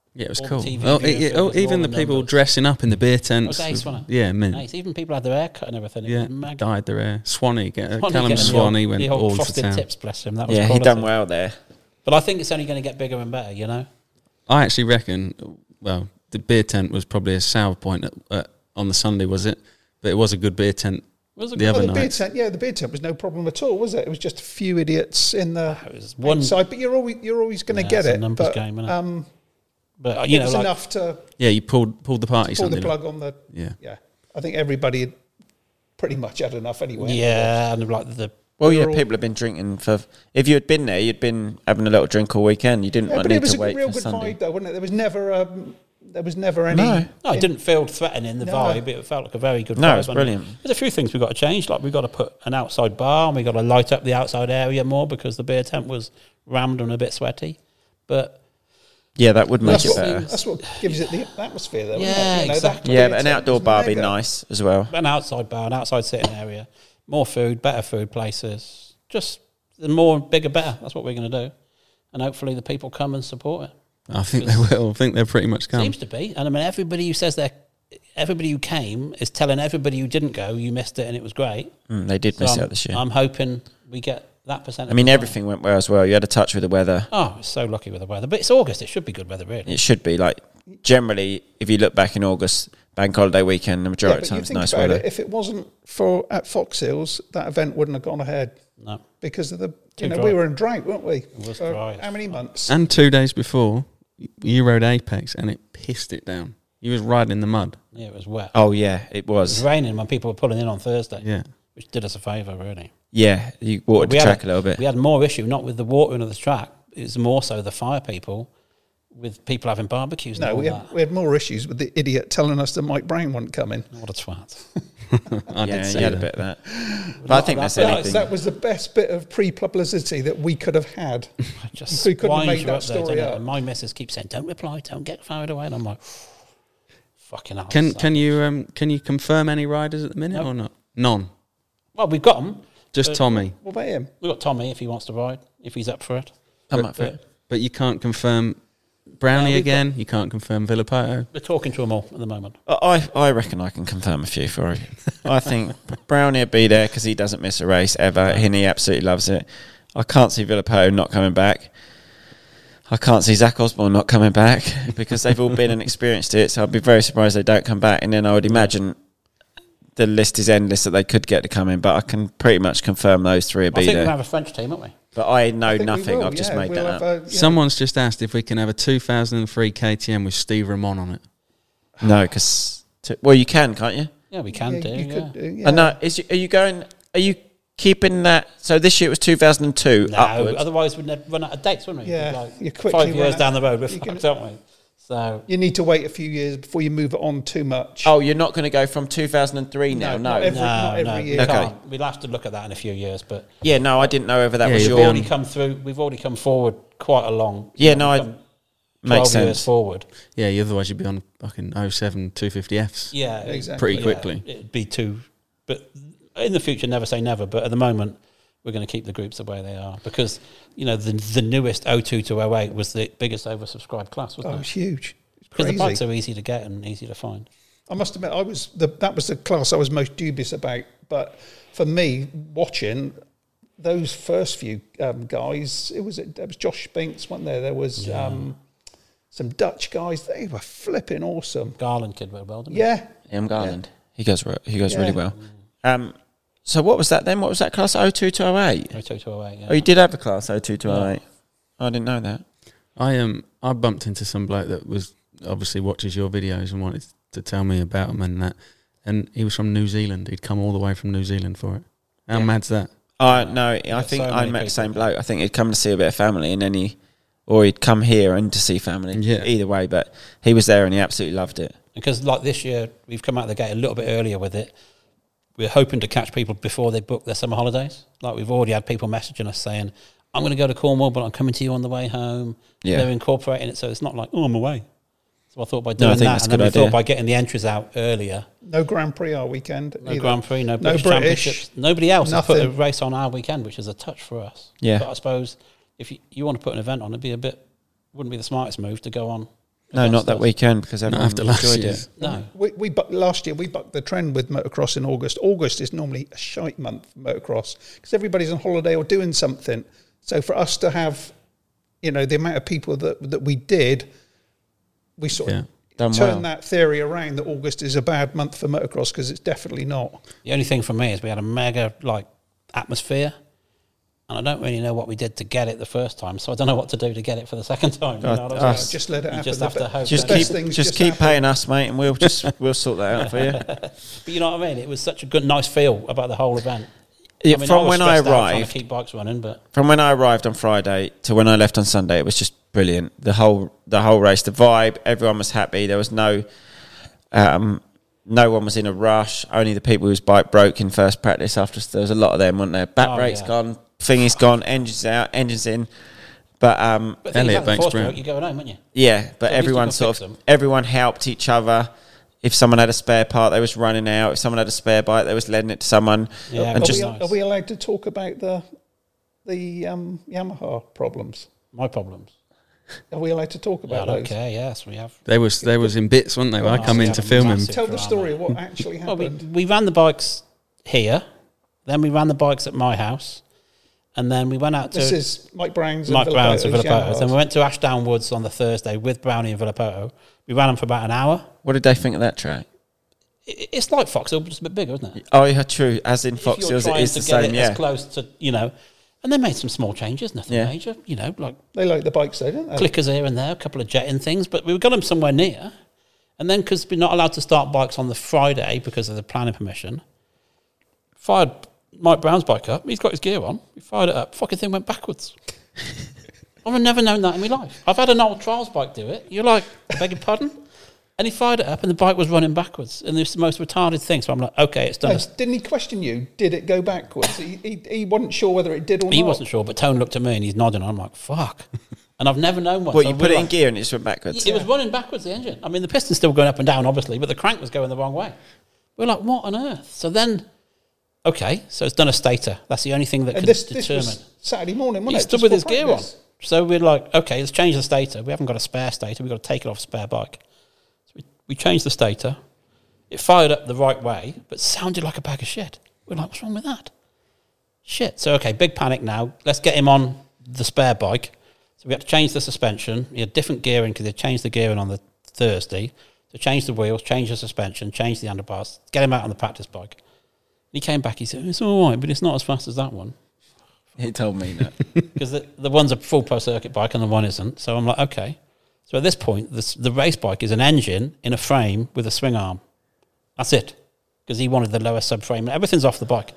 Yeah, it was All cool. the T V Oh, viewers, it- it- it oh, was even all the the people numbers. dressing up in the beer tents. It was ace, wasn't it? Yeah, mint. Nice. Even people had their hair cut and everything. It Yeah, was mega. dyed their hair. Swanee, get, Swanee Callum getting the Swanee old- went the old all to frosted town. tips, bless him. That was Yeah, he quality. done well there. But I think it's only going to get bigger and better, you know? I actually reckon, well, the beer tent was probably a sour point at, uh, on the Sunday, was it? But it was a good beer tent Was it the good? other Well, the beer night. tent, yeah, the beer tent was no problem at all, was it? It was just a few idiots in the It was one- side, but you're always you're always going to Yeah, get it's a it. numbers but, game, innit? um, But, uh, it you know, was like, enough to Yeah, you pulled pulled the party pull the Sunday. plug on the. Yeah. Yeah, I think everybody had pretty much had enough anyway. yeah, and like the... Well, We yeah, were all- people have been drinking for. If you had been there, you'd been having a little drink all weekend. You didn't Yeah, want but it need was to a wait real for good Sunday. vibe, though, wasn't it? There was never um, there was never any. No. No, it didn't feel threatening, the No. vibe. It felt like a very good No, vibe. it's And brilliant. There's a few things we've got to change. Like, we've got to put an outside bar and we've got to light up the outside area more because the beer tent was rammed and a bit sweaty. But, Yeah, that would make That's it what, better. that's what gives it the atmosphere, though. Yeah, isn't it? You know, that exactly. Yeah, beer but an tent outdoor was bar would be mega. nice as well. an outside bar, an outside sitting area, more food, better food places. Just the more, bigger, better. That's what we're going to do. And hopefully the people come and support it. I think they will. I think they're pretty much come. Seems to be. And I mean, everybody who says they're, everybody who came is telling everybody who didn't go, you missed it and it was great. Mm, they did So miss I'm, out this year. I'm hoping we get that percentage. I mean, as well. everything went well as well. You had a touch with the weather. Oh, we're so lucky with the weather. But it's August. It should be good weather, really. It should be like generally, if you look back in August, bank holiday weekend, the Yeah, majority but of you times think nice about weather. it, if it wasn't for at Fox Hills, that event wouldn't have gone ahead No. because of the. Too You know, dry. we were in drought, weren't we? It was For dry. How many months? And two days before, you rode Apex and it pissed it down. You was riding in the mud. Yeah, it was wet. Oh yeah, it It was was. raining when people were pulling in on Thursday. Yeah. Which did us a favour, really. Yeah, you watered We the had track a little bit. We had more issue, not with the watering of the track. It was more so the fire people, with people having barbecues and No, all we that. had, we had more issues with the idiot telling us that Mike Brown wasn't coming. What a twat. I yeah, did you see had a that. bit of that. But I think that- that's that- anything. That was the best bit of pre-publicity that we could have had. I just We couldn't have winds made you that up there, story don't it? up. And my missus keeps saying, don't reply, don't get carried away. And I'm like, fucking hell. Can So- can you um can you confirm any riders at the minute Nope. or not? None. Well, we've got them. Just But- Tommy. What about him? We've got Tommy if he wants to ride, if he's up for it. I'm but, up for it. But you can't confirm Brownie No, we've again. You can't confirm Villapoto. We're talking to them all at the moment. I, I reckon I can confirm a few for you. I think Brownie will be there because he doesn't miss a race ever, and he absolutely loves it. I can't see Villapo not coming back. I can't see Zach Osborne not coming back because they've all been and experienced it. So I'd be very surprised they don't come back. And then I would imagine the list is endless that they could get to come in. But I can pretty much confirm those three will I be think there. we'll have a French team, won't we? But I know I think we nothing. will, I've just yeah. made We'll that have up. a- yeah. Someone's just asked if we can have a two thousand three K T M with Steve Ramon on it. No, because well, you can, can't you? Yeah, we can Yeah, do. you yeah. could do, yeah. And no, is are you going? Are you keeping that? So this year it was two thousand two No, upwards. otherwise we'd never run out of dates, wouldn't we? Yeah, Like you quickly five run years out- down the road, we're you fucked, can- aren't we? So You need to wait a few years before you move it on too much. Oh, you're not going to go from two thousand three now? No, No. not every- no, not every no, year. we Okay. can't. We'll have to look at that in a few years, but Yeah, no, I didn't know whether that Yeah, was you'll your. be we've already come through. We've already come forward quite a long. Yeah, you know, no, we've I- come makes twelve years sense. forward. Yeah, otherwise you'd be on fucking oh seven two fifty Fs. Yeah, Exactly. Pretty yeah, quickly. It'd be too, but in the future, never say never. But at the moment, we're going to keep the groups the way they are because you know the the newest oh two to oh eight was the biggest oversubscribed class, Oh, wasn't it's it? huge. It's Because the bikes crazy. are easy to get and easy to find. I must admit, I was the that was the class I was most dubious about. But for me, watching those first few um, guys, it was it was Josh Spinks, wasn't there? There was um, some Dutch guys. They were flipping awesome. Garland kid went well, didn't he? Yeah, M. Garland. He goes. re- He goes Yeah. really well. Um. So what was that then? What was that class? oh two to oh eight. oh two to oh eight, yeah. Oh, you did have a class oh two to Yeah. oh eight. I didn't know that. I um I bumped into some bloke that was obviously watches your videos and wanted to tell me about them and that, and he was from New Zealand. He'd come all the way from New Zealand for it. How Yeah. mad's that? Uh, no, I got think so I many met the people. same bloke. I think he'd come to see a bit of family, and then he, or he'd come here and to see family. Yeah. Either way, but he was there and he absolutely loved it. Because like this year, we've come out of the gate a little bit earlier with it. We're hoping to catch people before they book their summer holidays. Like we've already had people messaging us saying, I'm going to go to Cornwall, but I'm coming to you on the way home. Yeah. They're incorporating it, so it's not like, oh, I'm away. So I thought by No, I doing think that, that's a and then good we idea. thought by getting the entries out earlier, no Grand Prix our weekend. no either. Grand Prix, no No British British, Championships, nobody else has put a nothing. race on our weekend, which is a touch for us. Yeah. But I suppose if you, you want to put an event on, it'd be a bit, wouldn't be the smartest move to go on No, not that weekend because everyone after last enjoyed year. it. No. We, we bucked, last year we bucked the trend with motocross in August. August is normally a shite month for motocross because everybody's on holiday or doing something. So for us to have, you know, the amount of people that that we did, we sort Yeah. of Done turned well. that theory around that August is a bad month for motocross because it's definitely not. The only thing for me is we had a mega like atmosphere, and I don't really know what we did to get it the first time, so I don't know what to do to get it for the second time. You God, know what I'm us. saying? Just let it You happen. just The have be- to hope. Just don't best keep, things just just keep happen. paying us, mate, and we'll just we'll sort that out for you. But you know what I mean? It was such a good, nice feel about the whole event. Yeah, I mean, from I was when I stressed out trying to arrived, keep bikes running, but from when I arrived on Friday to when I left on Sunday, it was just brilliant. The whole the whole race, the vibe, everyone was happy. There was no um, no one was in a rush. Only the people whose bike broke in first practice. After there was a lot of them, weren't there? Back Oh, brake's yeah. gone, thingy's gone, engines out, engines in. But um, but things Elliot like the Banks force Brown. broke, you're going home, weren't you? yeah, but So at least you everyone can sort fix of them. everyone helped each other. If someone had a spare part, they was running out. If someone had a spare bike, they was lending it to someone. Yeah, and Are, just we, nice. are we allowed to talk about the the um, Yamaha problems? My problems. Are we allowed to talk Yeah, about I those? don't care. Yes, we have. They was they was in bits, weren't they? When I Oh, come we in to had a film him. massive Tell the drama. story of what actually Well, we, happened. we ran the bikes here, then we ran the bikes at my house, and then we went out to This is Mike Brown's and Mike Brown's and Villapoto, Villapoto. Then we Yamahas. went to Ashdown Woods on the Thursday with Brownie and Villapoto. We ran them for about an hour. What did they think of that track? I- It's like Foxhill, but just a bit bigger, isn't it? Oh, yeah, true. As in If you're Fox Hills, it trying is to the get same. it Yeah, as close to, you know, and they made some small changes, nothing Yeah. major, you know, like They like the bikes, though, don't they? clickers here and there, a couple of jetting things, but we got them somewhere near. And then because we're not allowed to start bikes on the Friday because of the planning permission, fired Mike Brown's bike up. He's got his gear on. He fired it up. Fucking thing went backwards. I've never known that in my life. I've had an old trials bike do it. You're like, I beg your pardon? And he fired it up and the bike was running backwards. And it's the most retarded thing. So I'm like, okay, it's done. No, a- didn't he question you? Did it go backwards? he, he, he wasn't sure whether it did or He not. wasn't sure, but Tone looked at me and he's nodding. I'm like, fuck. And I've never known one. What, So you we're put it in like- gear and it just went backwards? It was running backwards, the engine. I mean, the piston's still going up and down, obviously, but the crank was going the wrong way. We're like, what on earth? So then, okay, so it's done a stator. That's the only thing that And could this, this determine. was Saturday morning, wasn't He it? stood Just with for his gear on. practice. So we're like, okay, let's change the stator. We haven't got a spare stator. We've got to take it off a spare bike. So we, we changed the stator. It fired up the right way, but sounded like a bag of shit. We're like, what's wrong with that? Shit. So, okay, big panic now. Let's get him on the spare bike. So we had to change the suspension. He had different gearing because they changed the gearing on the Thursday. So change the wheels, change the suspension, change the underpass, get him out on the practice bike. And he came back, he said, it's all right, but it's not as fast as that one. He told me that. Because the, the one's a full pro circuit bike and the one isn't. So I'm like, okay. So at this point, this, the race bike is an engine in a frame with a swing arm. That's it. Because he wanted the lower subframe. Everything's off the bike.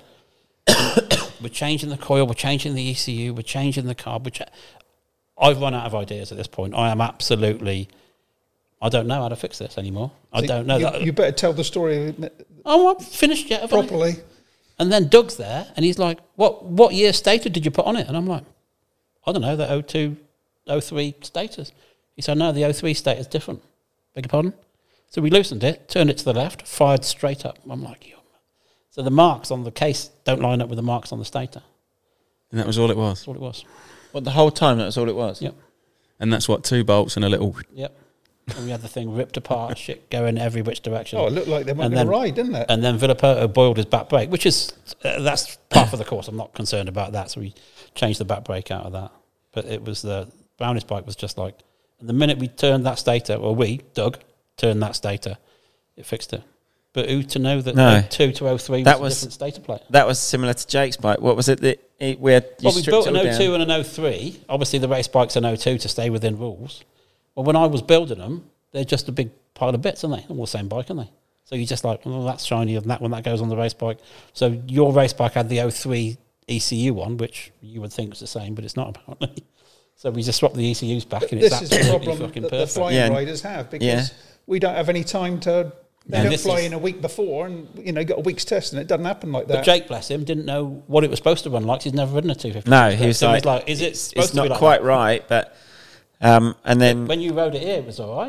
We're changing the coil, we're changing the E C U, we're changing the carb. We're cha- I've run out of ideas at this point. I am absolutely... I don't know how to fix this anymore. I So don't know. You, that. you better tell the story Oh, I've finished yet. have I? properly. And then Doug's there, and he's like, "What what year stator did you put on it?" And I'm like, "I don't know, the oh two, oh three stators." He said, "No, the oh three stator's different." Beg your pardon? So we loosened it, turned it to the left, fired straight up. I'm like, "Yo." So the marks on the case don't line up with the marks on the stator. And that was all it was. That's what it was. Well, the whole time, that was all it was? Yep. And that's what, two bolts and a little... Yep. And we had the thing ripped apart, shit going every which direction. Oh, it looked like they weren't And going to then- ride, didn't it? And then Villapoto boiled his back brake, which is, uh, that's part of the course. I'm not concerned about that. So we changed the back brake out of that. But it was the, Brownie's bike was just like, and the minute we turned that stator, or we, Doug, turned that stator, it fixed it. But who to know that No. oh two to oh three That was, was- a different stator plate? That was similar to Jake's bike. What was it that it, we had? You Well, we stripped built it an all oh two down? and an oh three. Obviously, the race bike's an oh two to stay within rules. Well, when I was building them, they're just a big pile of bits, aren't they? They're all the same bike, aren't they? So you're just like, well, that's shiny, and that one that goes on the race bike. So your race bike had the oh three E C U one, which you would think was the same, but it's not apparently. So we just swapped the E C Us back, and it's This is the absolutely problem fucking that the perfect. flying Yeah. riders have because Yeah. we don't have any time to. They And don't this fly is- in a week before, and you know, got a week's test, and it doesn't happen like But that. Jake, bless him, didn't know what it was supposed to run like. 'Cause he's never ridden a two fifty. No, he was so like, he's like, is it it's, supposed it's to not be like quite that? right, but um, and then When you rode it here, it was all right.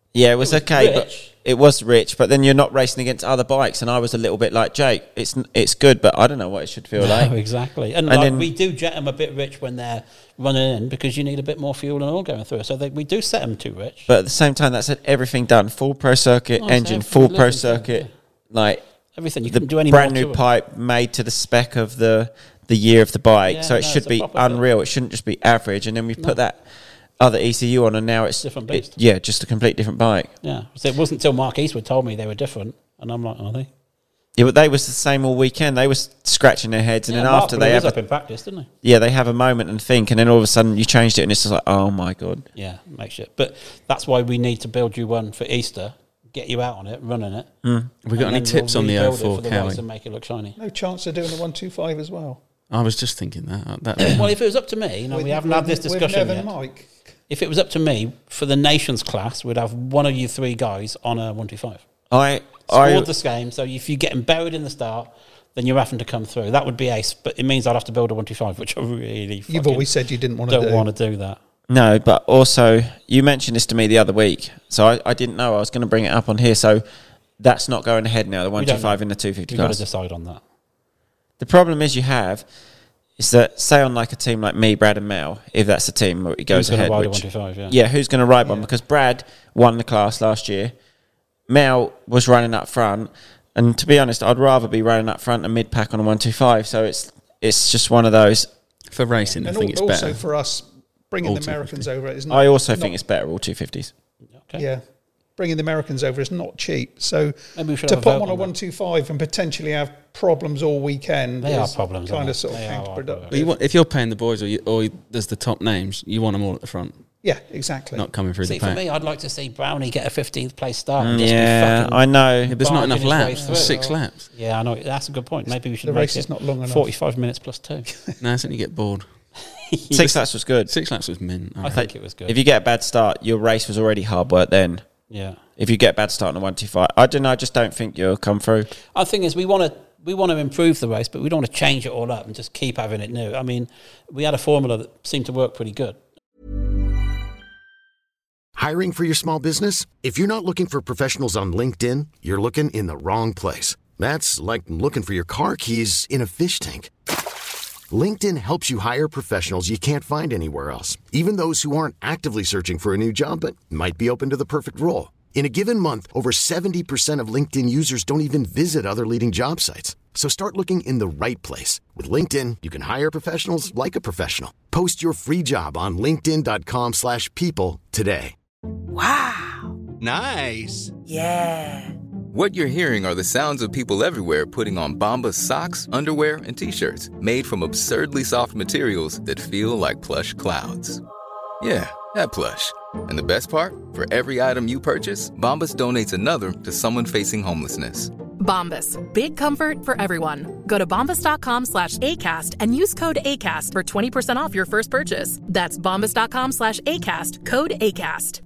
Yeah, it was, It was okay, rich. but it was rich. But then you're not racing against other bikes, and I was a little bit like Jake. It's it's good, but I don't know what it should feel like. No, exactly. And, And like, then- we do jet them a bit rich when they're running in because you need a bit more fuel and oil going through. So they, we do set them too rich. But at the same time, that's had everything done: full pro circuit Oh, so engine, everything full you're pro looking for, circuit, yeah. like Everything. You the couldn't do any brand more new to it. pipe made to the spec of the the year of the bike. Yeah, so it no, should it's a be proper fit. unreal. It shouldn't just be average. And then we put that other E C U on, and now it's Different it- beast. yeah, just a complete different bike. Yeah. So it wasn't until Mark Eastwood told me they were different. And I'm like, are they? Yeah, but they was the same all weekend. They was scratching their heads, and Yeah, then Mark after blew they his have up a, in practice, didn't he? yeah, they have a moment and think, and then all of a sudden you changed it, and it's just like, oh my god. Yeah, makes shit. But that's why we need to build you one for Easter, get you out on it, running it. Have we got and any then we'll tips on the rebuild oh it four, for the Cowie? race and make it look shiny. No chance of doing the one two five as well. I was just thinking that. uh, that Well, if it was up to me, you know, With- we haven't with- had this with discussion Nev yet. and Mike. If it was up to me, for the nations class, we'd have one of you three guys on a one two five. I Scored I the game, so if you're getting buried in the start, then you're having to come through. That would be ace, but it means I'd have to build a one two five, which I really You've fucking always said you didn't want to don't do. want to do that. no, but also you mentioned this to me the other week, so I, I didn't know I was going to bring it up on here. So that's not going ahead now. The one two five in the two fifty You've got to class. decide on that. The problem is you have is that say on like a team like me, Brad and Mel, if that's the team where it goes Who's gonna ahead, ride a which, one two five, yeah. yeah, who's going to ride one? Yeah. Because Brad won the class last year. Mel was running up front, and to be honest, I'd rather be running up front and mid pack on a one two five. So it's it's just one of those. for racing, I And think al- it's also better. for us, bringing All the two Americans fifty. over is not. I also not- think it's better all two fifties. Okay. Yeah, bringing the Americans over is not cheap. So Maybe we should to have a put vote them on a on that. one two five and potentially have problems all weekend. They are is problems, Kind aren't of they? sort of They are counterproductive. But you want, if you're paying the boys or, you, or you, there's the top names, you want them all at the front, Yeah, exactly. not coming through See, the for pack. me, I'd like to see Brownie get a fifteenth place start. and just be Yeah, fucking I know. Yeah, there's not barging enough his way laps. through. There's six laps. Yeah, I know. That's a good point. Maybe we should The make race it is not long enough. forty-five minutes plus two. No, it's only you get bored. Six laps was good. Six laps was mint. I think it was good. If you get a bad start, your race was already hard work then. yeah. If you get a bad start on a one two five, I don't know. I just don't think you'll come through. Our thing is, we want to we want to improve the race, but we don't want to change it all up and just keep having it new. I mean, we had a formula that seemed to work pretty good. Hiring for your small business? If you're not looking for professionals on LinkedIn, you're looking in the wrong place. That's like looking for your car keys in a fish tank. LinkedIn helps you hire professionals you can't find anywhere else, even those who aren't actively searching for a new job but might be open to the perfect role. In a given month, over seventy percent of LinkedIn users don't even visit other leading job sites. So start looking in the right place. With LinkedIn, you can hire professionals like a professional. Post your free job on linkedin.com slash people today. Nice. What you're hearing are the sounds of people everywhere putting on Bombas socks, underwear, and T-shirts made from absurdly soft materials that feel like plush clouds. Yeah, that plush. And the best part? For every item you purchase, Bombas donates another to someone facing homelessness. Bombas. Big comfort for everyone. Go to bombas.com slash ACAST and use code ACAST for twenty percent off your first purchase. That's bombas.com slash ACAST. Code ACAST.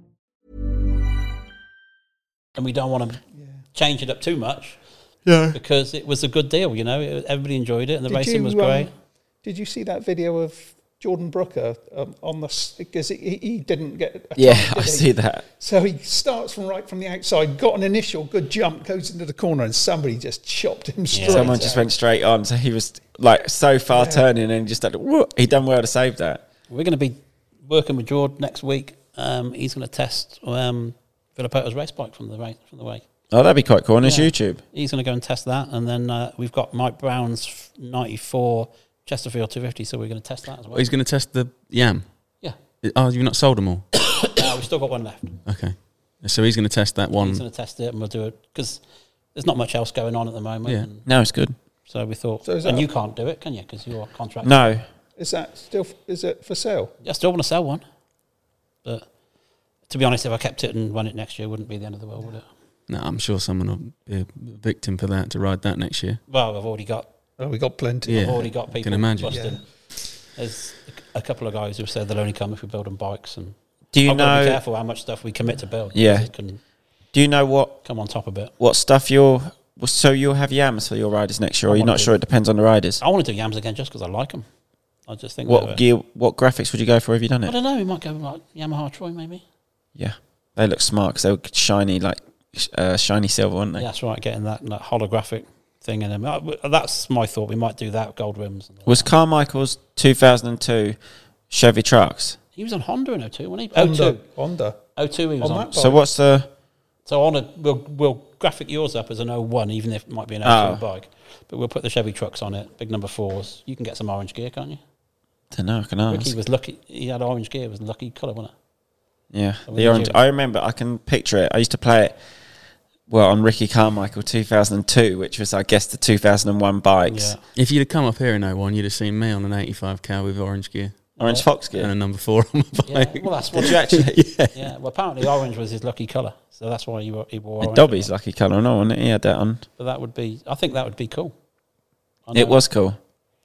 And we don't want to change it up too much. Yeah. Because it was a good deal, you know. It, everybody enjoyed it and the Did racing you, was um, great. Did you see that video of Jordan Brooker um, on the because he, he didn't get a Yeah, time, did I he? see that. So he starts from right from the outside, got an initial good jump, goes into the corner, and somebody just chopped him straight. Someone just out. went straight on, so he was like so far turning and just like, whoa, he done well to save that. We're going to be working with Jordan next week. Um, he's going to test um, Villapeto's race bike from the race, from the way. Oh, that'd be quite cool on his Yeah. YouTube. He's going to go and test that, and then uh, we've got Mike Brown's ninety-four Chesterfield two fifty, so we're going to test that as well. Oh, he's going to test the Yam. Yeah, Oh, you've not sold them all? uh, we've still got one left. Okay. So he's going to test that one. He's going to test it, and we'll do it because there's not much else going on at the moment. Yeah. And No, it's good. so we thought, So is and that- you can't do it, can you? Because you're contracted. No, Is that still? Is it for sale? I still want to sell one, but to be honest, if I kept it and run it next year, it wouldn't be the end of the world, would it? No, I'm sure someone will be a victim for that to ride that next year. Well, I've already got Oh, we got plenty. Yeah. I've already got people can imagine. busting. Yeah. There's a, a couple of guys who've said they'll only come if we build them bikes, and do you I've got to be know? careful how much stuff we commit to build. Yeah. because it can Do you know what come on top a bit. what stuff you'll? So you'll have yams for your riders next year, I or you're wanna not do- sure? It depends on the riders. I want to do Yams again just because I like them. I just think they're- What gear? What graphics would you go for? Have you done I it? don't know. We might go like Yamaha Troy maybe. Yeah, They look smart because they were shiny, like uh, shiny silver, weren't they? Yeah, that's right, getting that, that holographic thing in them. Uh, That's my thought. We might do that with gold rims. And all Was that. Carmichael's two thousand two Chevy trucks? He was on Honda in oh two, wasn't he? Honda. oh two. Honda. oh two he was On on. that So what's the... So on a, we'll, we'll graphic yours up as an oh one, even if it might be an oh two Oh. bike. But we'll put the Chevy trucks on it, big number fours. You can get some orange gear, can't you? don't know, I can ask. Ricky was lucky. He had orange gear. It was a lucky colour, wasn't it? Yeah, So we the need orange. you- I remember, I can picture it. I used to play it, well, on Ricky Carmichael two thousand two, which was, I guess, the two thousand one bikes. Yeah. If you'd have come up here in oh one, you'd have seen me on an eighty-five cal with orange gear Orange Yeah. Fox and a gear. number four on my Yeah, bike. well, that's what Did you actually? yeah. Yeah, well, apparently orange was his lucky colour, so that's why he wore, he wore orange. Dobby's lucky colour, no, wasn't it? He had that on. But that would be, I think that would be cool. I know. It was cool.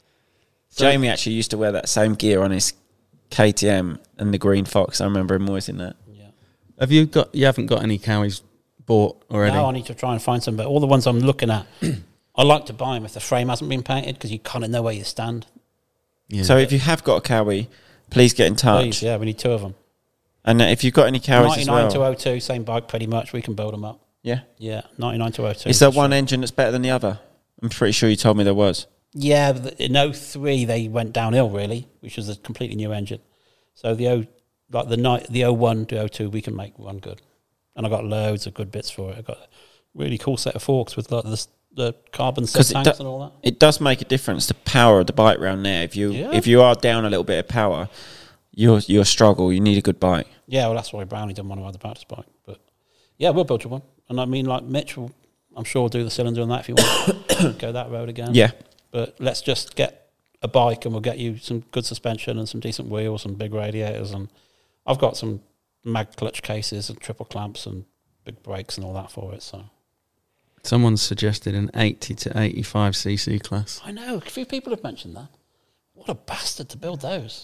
So- Jamie actually used to wear that same gear on his K T M and the Green Fox. I remember him always in that. Yeah. Have you got? You haven't got any cowies bought already? Now I need to try and find some, but all the ones I'm looking at, I like to buy them if the frame hasn't been painted because you kind of know where you stand. Yeah. So if you have got a Cowie, please get in touch. Please, yeah, we need two of them. And uh, if you've got any Cowies as ninety-nine well, to oh two, same bike pretty much. We can build them up. yeah. Yeah, ninety-nine to oh two. Is there one engine that's better than the other? I'm pretty sure you told me there was. Yeah, but in oh three they went downhill really, which was a completely new engine. So the O, like the night, the oh one to oh two, we can make one good, and I got loads of good bits for it. I got a really cool set of forks with like the, the carbon sub 'Cause it tanks do- and all that. It does make a difference the power of the bike round there. If you Yeah. if you are down a little bit of power, you're you're struggle. You need a good bike. Yeah, well, that's why Brownie didn't want to have the practice bike. But yeah, we'll build you one. And I mean, like Mitch will, I'm sure, will do the cylinder on that if you want. Go that road again. Yeah. But let's just get a bike and we'll get you some good suspension and some decent wheels and big radiators. And I've got some mag clutch cases and triple clamps and big brakes and all that for it. So Someone's suggested an eighty to eighty-five c c class. I know a few people have mentioned that. What a bastard to build those.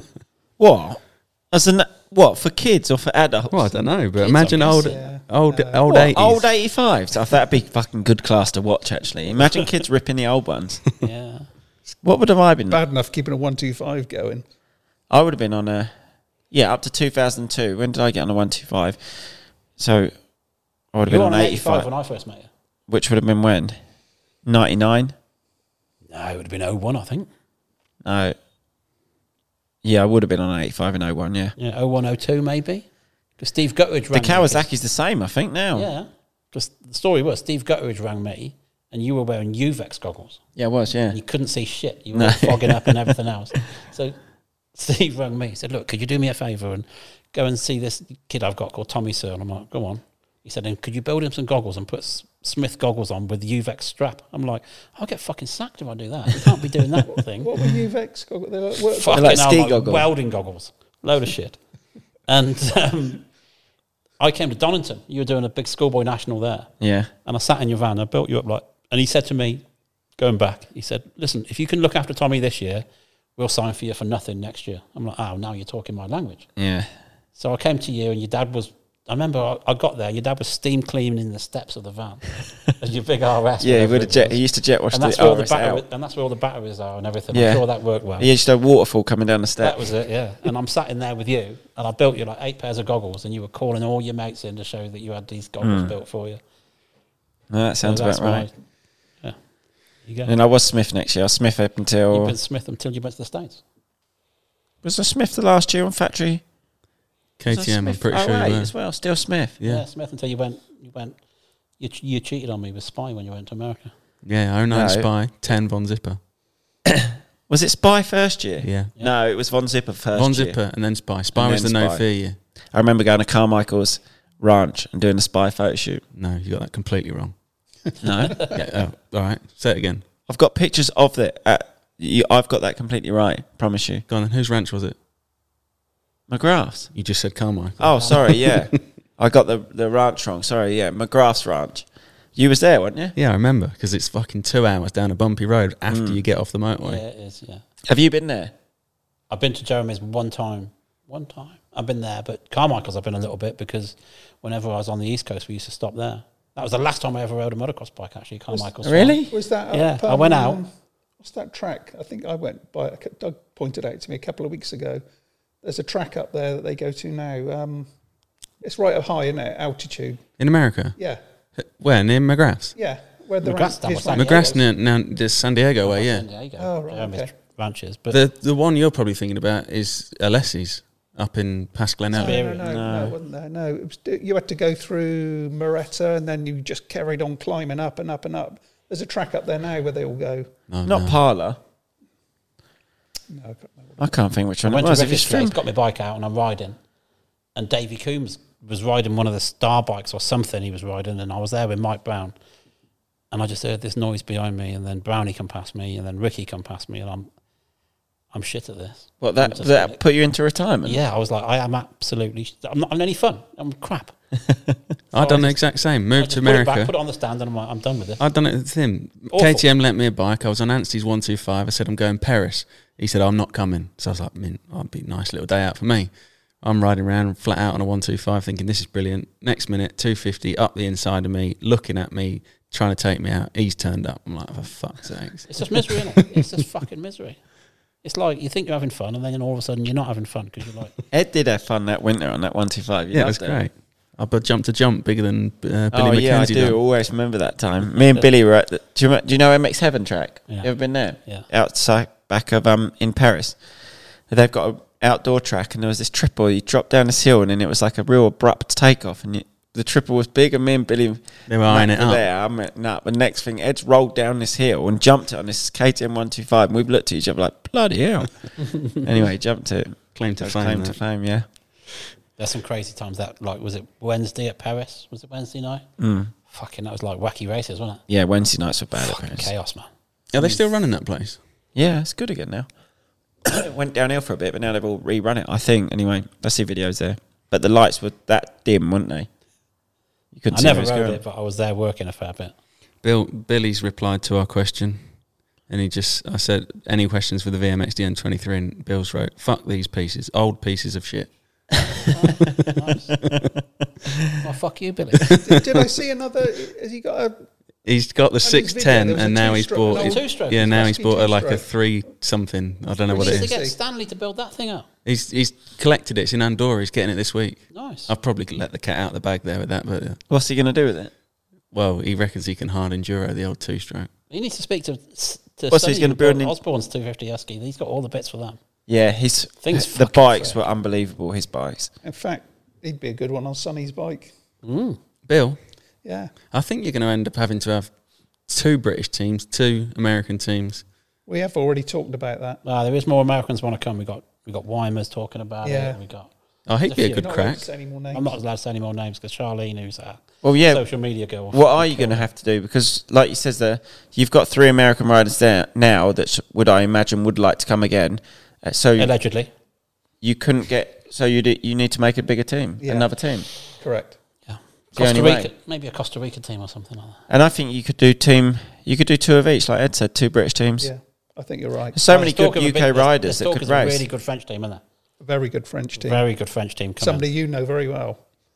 What? As an what for kids or for adults? Well, I don't know, but Kids, imagine I guess, old, yeah. old, Uh, old What, eighties. old eighty-fives. I thought that'd be fucking good class to watch. Actually, imagine kids ripping the old ones. Yeah. What would have I been? Bad enough keeping a one two five going. I would have been on a yeah up to two thousand two. When did I get on a one two five? So I would have You been were on on eighty-five, eighty-five when I first met you. which would have been when ninety-nine. No, it would have been oh one, I think. No. Yeah, I would have been on eighty-five in oh one, yeah. Yeah, oh one, oh two maybe. Because Steve Gutteridge The rang me. Kawasaki's the same, I think, now. Yeah. Because the story was Steve Gutteridge rang me and you were wearing Uvex goggles. Yeah, it was, yeah. And you couldn't see shit. You were No. all fogging up and everything else. So Steve rang me. He said, look, could you do me a favour and go and see this kid I've got called Tommy Searle? I'm like, go on. He said, and could you build him some goggles and put S- Smith goggles on with the Uvex strap? I'm like, I'll get fucking sacked if I do that. You can't be doing that thing. What were Uvex? They're like work Fucking like hell, ski like goggles. welding goggles. Load of shit. And um, I came to Donington. You were doing a big schoolboy national there. Yeah. And I sat in your van. I built you up like, and he said to me, going back, he said, listen, if you can look after Tommy this year, we'll sign for you for nothing next year. I'm like, oh, now you're talking my language. Yeah. So I came to you and your dad was, I remember I, I got there, your dad was steam cleaning the steps of the van. As your big R S. Yeah, he, whatever would it have jet, was. he used to jet wash and the that's, where all the R S out. battery, and that's where all the batteries are and everything. Yeah. I'm sure that worked well. He used to have waterfall coming down the That steps. was it, yeah. And I'm sat in there with you, and I built you like eight pairs of goggles, and you were calling all your mates in to show that you had these goggles Mm. built for you. No, that sounds So that's about right. my- yeah. You go. And I was Smith next year. I was Smith up until... You've been Smith until you went to the States. Was I Smith the last year on factory? K Was T I M, I'm Smith? pretty Oh, sure you right, were. as well. Still Smith. Yeah. Yeah. Smith until you went, you went, you, ch- you cheated on me with Spy when you went to America. Yeah, oh nine No. Spy, ten Von Zipper. Was it Spy first year? Yeah. No, it was Von Zipper first Von year. Zipper and then Spy. Spy And was the then no Spy. fear year. I remember going to Carmichael's ranch and doing a Spy photo shoot. No, you got that completely wrong. No? Yeah, oh, all right, say it again. I've got pictures of it. At, you, I've got that completely right, promise you. Go on then, whose ranch was it? McGrath's. You just said Carmichael. Oh, sorry, yeah. I got the, the ranch wrong. Sorry, yeah. McGrath's ranch. You was there, weren't you? Yeah, I remember, because it's fucking two hours down a bumpy road after Mm. you get off the Yeah, motorway. it is, yeah. Have you been there? I've been to Jeremy's one time. One time. I've been there, but Carmichael's I've been a little bit because whenever I was on the East Coast, we used to stop there. That was the last time I ever rode a motocross bike, actually, Carmichael's. Really? Was that up, Yeah, I went out. What's that track? I think I went by. Doug pointed out to me a couple of weeks ago. There's a track up there that they go to now. Um, It's right up high, isn't it? Altitude. In America? Yeah. Where? Near McGrath? Yeah. Where the McGrath's ranch, down his by ranch McGrath's was. near, now, there's San Diego way, yeah. San Diego. Oh, right, Um, okay. his ranches. But The the one you're probably thinking about is Alessi's up in past Glen No, Ellen. no, no, No. no, it wasn't there. No, it was, you had to go through Moretta and then you just carried on climbing up and up and up. There's a track up there now where they all go. No, Not no. Parlour. No, I can't remember. I can't think which I one it went to was. If Ricky's it's place, from, got my bike out, and I'm riding. And Davey Coombs was riding one of the Star bikes or something he was riding, and I was there with Mike Brown. And I just heard this noise behind me, and then Brownie come past me, and then Ricky come past me, and I'm I'm shit at this. what I'm that just that like- put you into retirement? Yeah, I was like, I am absolutely, I'm not having any fun. I'm crap. I've done I the just- exact same. I Moved just to put it America. back, put it on the stand, and I'm like, I'm done with this. I've done it with him. Awful. K T M lent me a bike. I was on Anstey's one two five. I said, I'm going Paris. He said, I'm not coming. So I was like, mint, oh, it'd be a nice little day out for me. I'm riding around flat out on a one two five thinking, this is brilliant. Next minute, two fifty up the inside of me, looking at me, trying to take me out. He's turned up. I'm like, for fuck's sakes. It's just misery, isn't it? It's just fucking misery. It's like you think you're having fun, and then all of a sudden you're not having fun because you're like, Ed did have fun that winter on that one two five. Yeah, it was great. I but jumped a jump bigger than uh, Billy Oh McKenzie yeah, I do done. always remember that time. Me and Billy were at the. Do you, rem- do you know M X Heaven track? Yeah. You ever been there? Yeah. Outside back of um in Paris, they've got an outdoor track, and there was this triple. You dropped down this hill, and then it was like a real abrupt takeoff, and you, the triple was big, and me and Billy They were eyeing it were up. there. I'm at up. The next thing, Ed's rolled down this hill and jumped it on this K T M one two five, and we've looked at each other like bloody hell. Anyway, jumped it. Claim to That's fame. Claim that. to fame, yeah. there's some crazy times that, like, was it Wednesday at Paris? Was it Wednesday night? Mm. Fucking, that was like wacky races, wasn't it? Yeah, Wednesday nights were bad at Fucking Paris. chaos, man. Are they still running that place? Yeah, it's good again now. It went downhill for a bit, but now they've all rerun it, I think. Anyway, I see videos there. But the lights were that dim, weren't they? You couldn't I see never where it was rode going. it, but I was there working a fair bit. Bill Billy's replied to our question, and he just I said, any questions for the V M X D N twenty-three, and Bill's wrote, fuck these pieces, old pieces of shit. Nice. Well, fuck you, Billy. did, did I see another? Has he got a? He's got the his six video, ten, there was a and now he's two-stroke, bought an old two-stroke. yeah now he's Rusty bought a, like a two-stroke. three something. I don't know what We it used is. to get Stanley to build that thing up. He's he's collected it. It's in Andorra. He's getting it this week. Nice. I've probably let the cat out of the bag there with that, but uh, What's he going to do with it? well, he reckons he can hard enduro the old two stroke. You need to speak to, to What's he Sonny gonna who build built in- Osborne's two fifty Husky. He's got all the bits for that. Yeah, his Thing's the fucking bikes fresh. were unbelievable, his bikes. In fact, he'd be a good one on Sonny's bike. Mm. Bill, Yeah, I think you're going to end up having to have two British teams, two American teams. we have already talked about that. Ah, there is more Americans want to come. We got we got Weimers talking about Yeah. it. We got. Oh, he'd There's be a a few. good Not allowed crack. to say any more names. I'm not allowed to say any more names because Charlene, who's our Well, yeah. social media girl, will What are fucking you kill going to me. have to do? Because, like you says there, you've got three American riders there now that sh- would I imagine would like to come again. Uh, so you, Allegedly. you couldn't get. So you do, you need to make a bigger team, Yeah. another team. Correct. Yeah. The Costa only Rica, way. maybe a Costa Rica team or something like that. And I think you could do team. You could do two of each, like Ed said, two British teams. Yeah, I think you're right. There's so Oh, many there's talk good of a U bit- K there's- riders there's that talk could of a race. really good French team, isn't there? A very good French team. Very good French team. Coming. Somebody you know very well.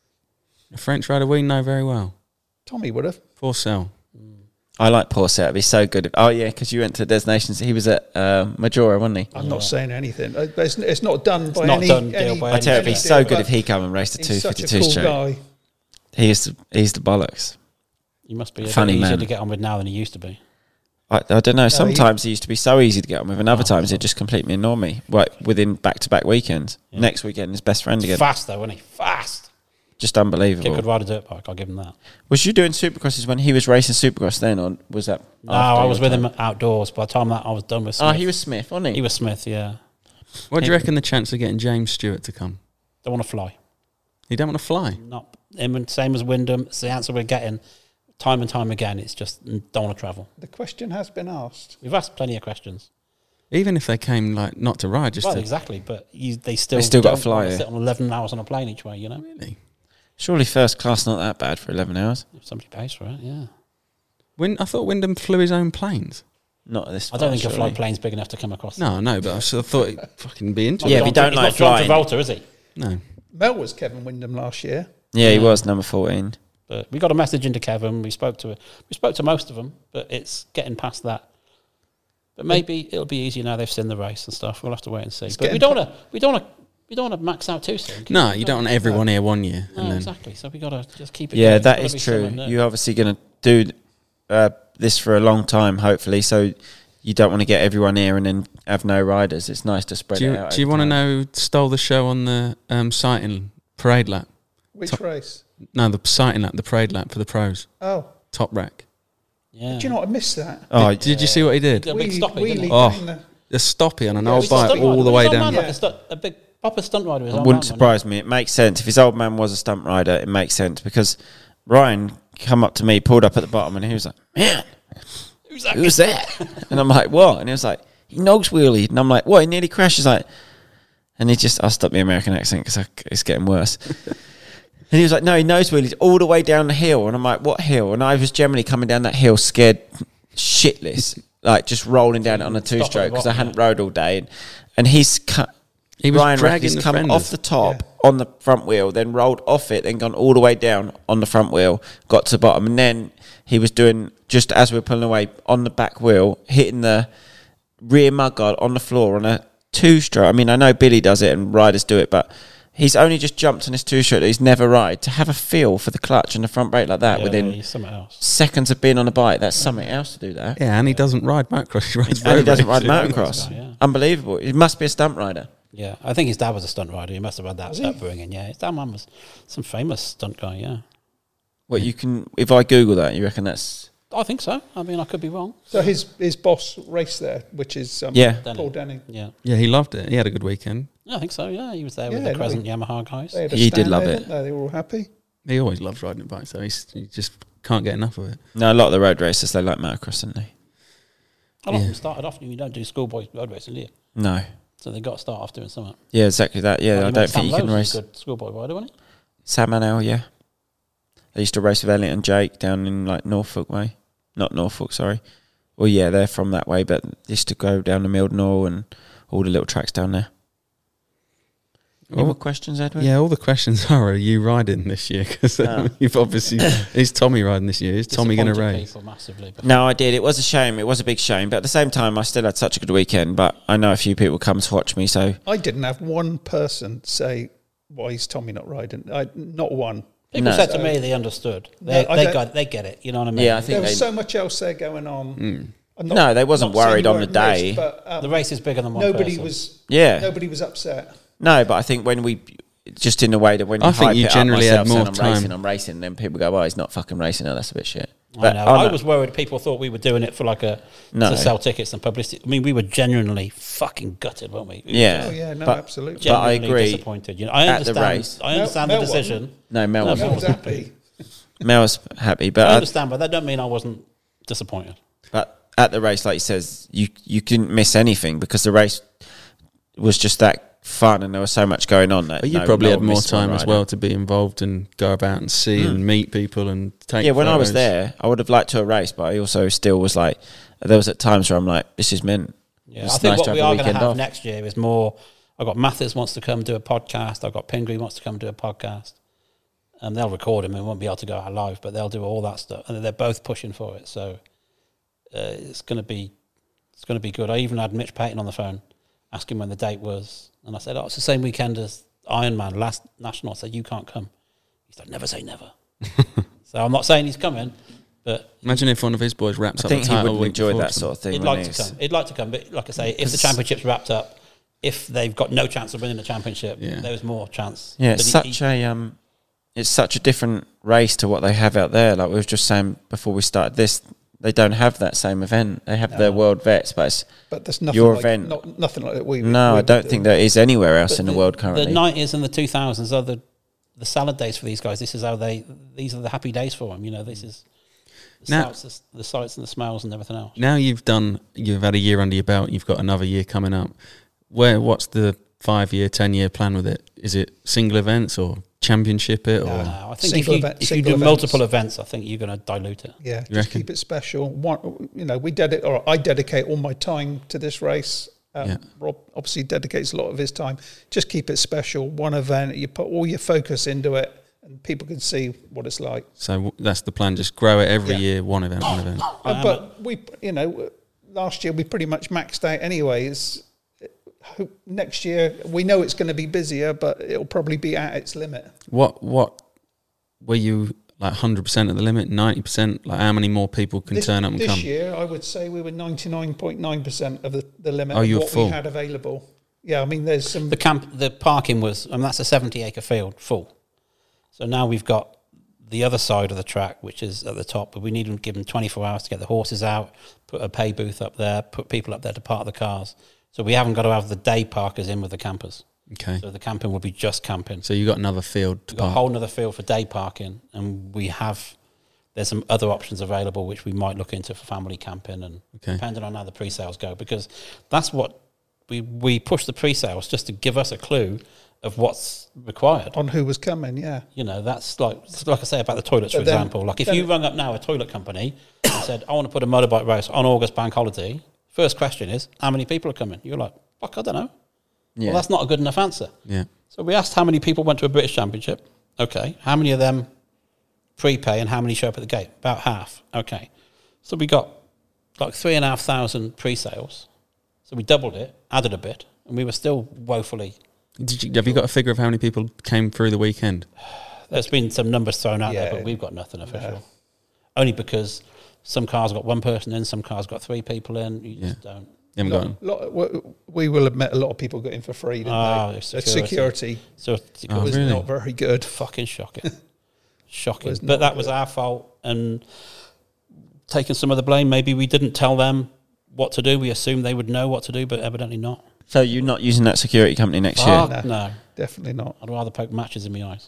A French rider we know very well. Tommy would have. Porcel. I like Porcel. He's so good. Oh yeah, because you went to Destinations. He was at uh, Majora, wasn't he? I'm not saying anything. Uh, It's, it's not done by not any. done deal any by I any tell you, Any he's deal, so good but if he come and race the two He's such a fifty-two cool straight. guy. He is the, he's the bollocks. He must be a Funny bit easier man. to get on with now than he used to be. I, I don't know. he- Sometimes he used to be so easy to get on with, and other Oh, times he'd just completely ignore me. Like within back-to-back weekends. Yeah. Next weekend, his best friend again. Fast though, isn't he? Fast. Just Kid unbelievable. could ride a dirt bike. I'll give him that. Was you doing Supercrosses when he was racing Supercross then, or was that? No, after I was your with time? him outdoors. By the time that I was done with Smith. Oh, he was Smith, wasn't he? He was Smith. Yeah. What do you Hey. reckon the chance of getting James Stewart to come? Don't want to fly. You don't want to fly. Not him. and Same as Wyndham. It's the answer we're getting time and time again. It's just mm, don't want to travel. The question has been asked. We've asked plenty of questions. Even if they came like not to ride, just Well, to exactly. But you, they still They still gotta don't fly, want to yeah. sit on eleven hours on a plane each way. You know, really. Surely first class not that bad for eleven hours. if somebody pays for it. Yeah. Win- I thought Wyndham flew his own planes. Not this. I don't far, think a surely. flight plane's big enough to come across. No, no, but I sort of thought it'd fucking be interesting. Yeah, if you don't he's like not John flying. Travolta, is he? No. Mel was Kevin Wyndham last year. Yeah, he Yeah. was number fourteen. But we got a message into Kevin. We spoke to we spoke to most of them, but it's getting past that. But maybe it'll be easier now they've seen the race and stuff. We'll have to wait and see. It's But we getting don't want to we don't want to You don't want to max out too soon. No, you don't want everyone here one year. No, and then exactly. So we got to just keep it Yeah, going. that There's is gotta be true. someone there. You're obviously going to do uh, this for a long time, hopefully. So you don't want to get everyone here and then have no riders. It's nice to spread Do it you, out. do you over want to time. know who stole the show on the um, sighting parade lap? Which Top- race? No, the sighting lap, the parade lap for the pros. Oh, Top rack. Yeah. do you know what? I missed that. Oh, Did, did you see what he did? A big Wheelie- stoppie, didn't wheelie it? Oh. down the- A stoppie on an Yeah, old it's a bike stunt all rider. the But way his old down. man, like Yeah. a, stu- a big proper stunt rider. His It old wouldn't man, surprise me. It makes sense. If his old man was a stunt rider, it makes sense because Ryan come up to me, pulled up at the bottom, and he was like, "Man, Who's that? who's that?" And I'm like, "What?" And he was like, "He nose wheelied." And I'm like, "What?" He nearly crashed. He's like, and he just, I'll stop the American accent because it's getting worse. And he was like, "No, he nose wheelied all the way down the hill." And I'm like, "What hill?" And I was generally coming down that hill scared shitless, like just rolling down it on a two Stop at stroke the because I bottom, hadn't rode all day. And, and he's cut. He was Ryan dragging Racky's the come fenders. off the top on the front wheel, then rolled off it, then gone all the way down on the front wheel, got to the bottom, and then he was doing, just as we were pulling away, on the back wheel, hitting the rear mudguard on the floor on a two-stroke. I mean, I know Billy does it and riders do it, but he's only just jumped on his two-stroke that he's never ride. To have a feel for the clutch and the front brake like that Yeah, within he's something else. seconds of being on a bike, that's something else to do that. Yeah, and he doesn't ride motocross. He rides And he road doesn't ride races. motocross. Yeah. Unbelievable. He must be a stunt rider. Yeah, I think his dad was a stunt rider. He must have had that upbringing. Yeah, his dad man was some famous stunt guy. Yeah, What you can, if I Google that, you reckon that's... I think so. I mean, I could be wrong. So his his boss raced there, which is um, Yeah. Paul Denning. Yeah, Yeah, he loved it. He had a good weekend. yeah, I think so. Yeah, he was there Yeah, with the no, Crescent he- Yamaha guys. They had a He did stand love there, it. didn't They? They were all happy. He always loved riding a bike, so he's, he just can't get enough of it. No, a lot of the road racers, they like motocross, don't they? A lot of Yeah. them started off. You don't do schoolboy road racing, do you? No. So they got to start off doing something. Yeah, exactly that. Yeah, Like, I you don't know, think you Sam can Lowe's race. was a good schoolboy rider, wasn't he? Sam Manel, yeah. I used to race with Elliot and Jake down in like Norfolk way. Not Norfolk, sorry. Well, yeah, they're from that way, but used to go down to Mildenhall and all the little tracks down there. Any Oh. more questions, Edward? Yeah, all the questions are, are you riding this year? Because No. you've obviously... Is Tommy riding this year? Is Tommy going to Disappointed race? people massively. But No, I did. It was a shame. It was a big shame. But at the same time, I still had such a good weekend. But I know a few people come to watch me, so... I didn't have one person say, "Why is Tommy not riding?" I, not one. people No. said to me they understood. They No, I they don't- got they get it. You know what I mean? Yeah, I think There was they... so much else there going on. I'm No, they wasn't not saying worried you on the weren't day. missed, but, um, the race is bigger than one nobody person. was. Yeah. Nobody was upset. No, but I think when we... Just in the way that when you I think hype you it up generally had myself saying more I'm time. racing, I'm racing, then people go, well, he's not fucking racing. No, that's a bit shit. I But know. on I that- was worried people thought we were doing it for like a No. to sell tickets and publicity. I mean, we were genuinely fucking gutted, weren't we? we were Yeah. Oh yeah, no, But- absolutely. But I genuinely agree. disappointed. You know, I At the understand. race- I understand Mel- the Mel decision. No, Mel No, was I Mel was happy. Mel was happy, I but I, understand, but that don't mean I wasn't disappointed. but at the race, like he says, you you couldn't miss anything because the race was just that fun and there was so much going on that But you no- probably no had one more missed one time as rider. well to be involved and go about and see and meet people and take Yeah, when I was photos. there, I would have liked to have raced, but I also still was like, there was at times where I'm like, this is mint. Yeah, It's I think nice what to we have a are going to weekend have off. next year is more. I got Mathis wants to come do a podcast. I got Pingree wants to come do a podcast. Um, they'll record them and won't be able to go out live, but they'll do all that stuff, and they're both pushing for it. So uh, it's going to be it's going to be good. I even had Mitch Payton on the phone, asking when the date was, and I said, "Oh, it's the same weekend as Ironman last national." I said, "You can't come." He's like, "Never say never." So I'm not saying he's coming, but Imagine if one of his boys wraps I up think the he title would week enjoy before that some- sort of thing. he'd wouldn't like he? to come. He'd like to come, but like I say, if the Because- championship's wrapped up, if they've got no chance of winning the championship, Yeah. there's more chance. Yeah, it's But he- such a um, it's such a different race to what they have out there. Like we were just saying before we started this, they don't have that same event. They have their world vets, but it's But there's nothing Your like, event. Not, nothing like that we. no, we I don't would think do. there is anywhere else But in the, world currently. The nineties and the two thousands are the the salad days for these guys. This is how they. These are the happy days for them. You know, this is the, Now- sights, the, the sights and the smells and everything else. Now you've done, you've had a year under your belt. You've got another year coming up. Where? What's the five-year, ten-year plan with it? Is it single events or championship it? Or Uh, I think Single if you event- if you single do events. multiple events, I think you're going to dilute it. Yeah, You just reckon? keep it special. One, you know, we dedicate, or I dedicate all my time to this race. Um, Yeah. Rob obviously dedicates a lot of his time. Just keep it special. One event, you put all your focus into it, and people can see what it's like. so w- that's the plan. Just grow it every Yeah. year, one event, one event. Uh, but we, you know, last year we pretty much maxed out anyway. It's hope next year, we know it's going to be busier, but it'll probably be at its limit. What what were you like? one hundred percent of the limit, ninety percent? Like how many more people can This, turn up and this come? year, I would say we were ninety-nine point nine percent of the, the limit Oh, of you were what full. we had available. Yeah, I mean, there's some... The camp, the parking was, and that's a seventy acre field full. So now we've got the other side of the track, which is at the top, but we need to give them twenty-four hours to get the horses out, put a pay booth up there, put people up there to park the cars. So we haven't got to have the day parkers in with the campers. Okay. So the camping will be just camping. So you got another field to We've got a park. whole other field for day parking, and we have, there's some other options available which we might look into for family camping, and Okay. depending on how the pre-sales go, because that's what we we push the pre-sales just to give us a clue of what's required. On who was coming, yeah. You know, that's like like I say about the toilets, for But then- example. Like if then- you rung up now a toilet company and said, I want to put a motorbike race on August bank holiday, first question is, how many people are coming? You're like, fuck, I don't know. Yeah. Well, that's not a good enough answer. Yeah. So we asked how many people went to a British Championship. Okay. How many of them prepay and how many show up at the gate? About half. Okay. So we got like three and a half thousand pre-sales. So we doubled it, added a bit, and we were still woefully... Did you, have you got a figure of how many people came through the weekend? There's been some numbers thrown out Yeah. there, but we've got nothing official. Only because some cars got one person in, some cars got three people in. You just don't. You haven't got them? Lot, we- we will admit a lot of people got in for free, didn't Ah, they? the The security. security So Oh, was really? not very good. fucking shocking. Shocking. Was But not that was good. our fault, and taking some of the blame. Maybe we didn't tell them what to do. We assumed they would know what to do, but evidently not. So you're not using that security company next Fuck year? no. Definitely not. I'd rather poke matches in my eyes.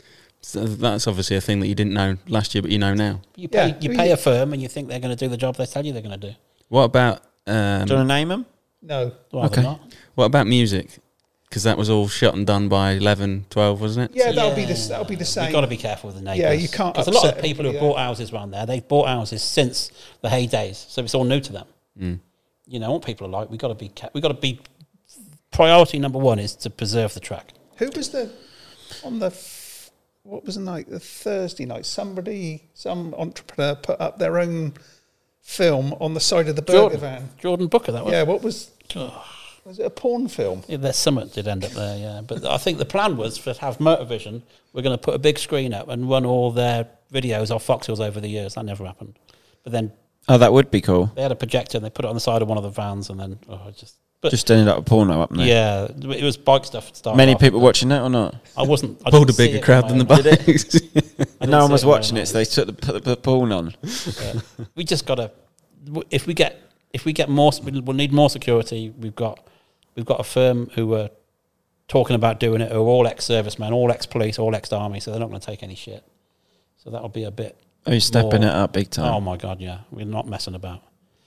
So that's obviously a thing that you didn't know last year, but you know now. You pay, Yeah, you well, pay you- a firm and you think they're going to do the job they tell you they're going to do. What about um, Do you want to name them? No. Rather Okay. not. what about music? Because that was all shut and done by eleven, twelve, wasn't it? Yeah, that'll be the that'll be the same. You've got to be careful with the neighbours. Yeah, you can't There's a lot of upset people who have everybody, bought houses around there. They've bought houses since the heydays, so it's all new to them. Mm. You know what people are like. We've got to be. ca- We've got to be. Priority number one is to preserve the track. Who was the on the f- what was the night? The Thursday night. Somebody, some entrepreneur put up their own film on the side of the burger Jordan, van. Jordan Booker. That was. Yeah, what was? Was it a porn film? Yeah, their summit did end up there, yeah. But I think the plan was to have Motorvision. We're going to put a big screen up and run all their videos off Fox Hills over the years. That never happened. But then Oh, that would be cool. they had a projector and they put it on the side of one of the vans, and then oh, it just. But Just ended up a porno up there. yeah, it was bike stuff. to start Many off. people watching that or not? I wasn't. I Pulled a didn't see bigger it crowd with than the my own eyes. bikes. I And didn't no one see was it with my watching own it, so they eyes. took the, put the porn on. Yeah. We just got to. If we get, if we get more, we'll need more security. We've got, we've got a firm who are talking about doing it. Who are all ex-servicemen, all ex-police, all ex-army, so they're not going to take any shit. So that'll be a bit. Oh, you're stepping more- it up big time. Oh my god, yeah, we're not messing about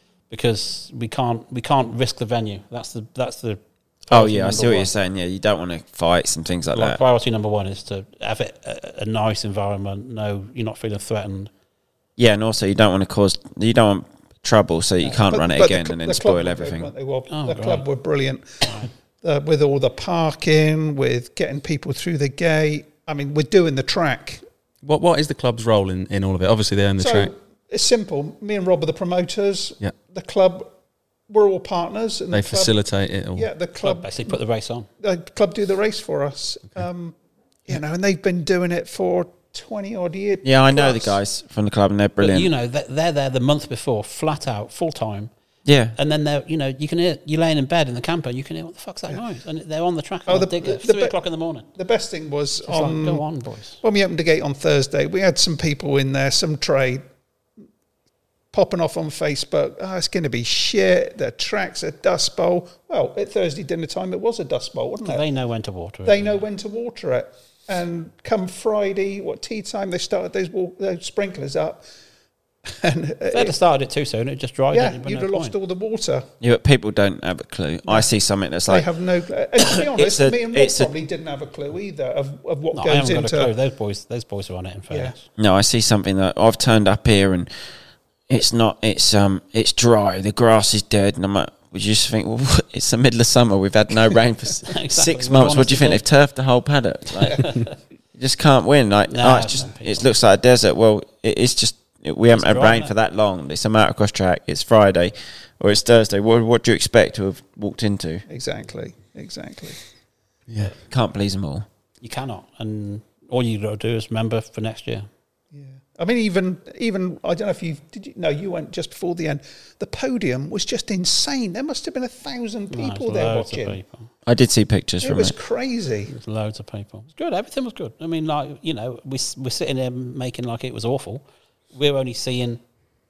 because we can't, we can't risk the venue. That's the, that's the. Oh priority yeah, I number see what one. you're saying. Yeah, you don't want to fights and things like Like that. priority number one is to have it a, a nice environment. No, you're not feeling threatened. Yeah, and also you don't want to cause, you don't want trouble, so you can't But- run it but the again cl- and then the club spoil were good, everything. weren't they? Well, Oh, the great. club were brilliant uh, with all the parking, with getting people through the gate. I mean, we're doing the track. What What is the club's role in, in all of it? Obviously, they own the so track. it's simple. Me and Rob are the promoters. Yeah. The club, we're all partners. And They the club, facilitate it all. Yeah, the Club club, basically put the race on. the club do the race for us. Um, you know, and they've been doing it for twenty odd years. Yeah, I know the plus. guys from the club and they're But brilliant. you know, they're, they're there the month before, flat out, full time. yeah. And then they're, you know, you can hear, you're laying in bed in the camper, you can hear, what the fuck's that noise? And they're on the track Oh, on the- the digger, the- the three be- o'clock in the morning. The best thing was It's on, like, go on, boys. when we opened the gate on Thursday, we had some people in there, some trade, popping off on Facebook. Oh, it's going to be shit. The track's a dust bowl. Well, at Thursday dinner time, it was a dust bowl, wasn't it? They know when to water it. They know when to water it. And come Friday, what tea time, they started those, wa- those sprinklers up. And If they'd have started it too soon, it just dried. yeah, it, you'd no have lost point. all the water. Yeah, but people don't have a clue. I see something that's They like, have no. And to be honest, a- me and Rob it's a- probably didn't have a clue either of, of what No, I goes haven't into. got a clue. Those boys, those boys are on it, in fairness. no, I see something that I've turned up here and it's not, it's um, it's dry. The grass is dead, and I'm like, would you just think, well, it's the middle of summer. We've had no rain for s- Exactly. six We're months. What do you think? honest They've turfed the whole paddock. Like, you just can't win. Like, Nah, oh, it's just, no, it looks like a desert. Well, it, it's just, we haven't It's had dry, rain innit? for that long. It's a motocross track. It's Friday or it's Thursday. What, what do you expect to have walked into? Exactly, exactly. Yeah. Can't please them all. You cannot. And all you got to do is remember for next year. Yeah. I mean, even even I don't know if you did. You, no, you went just before the end. The podium was just insane. There must have been a thousand No, people it's there loads of watching. people. I did see pictures It from was it. crazy. There's loads of people. It's good. Everything was good. I mean, like, you know, we, we're sitting there making like it was awful. We're only seeing,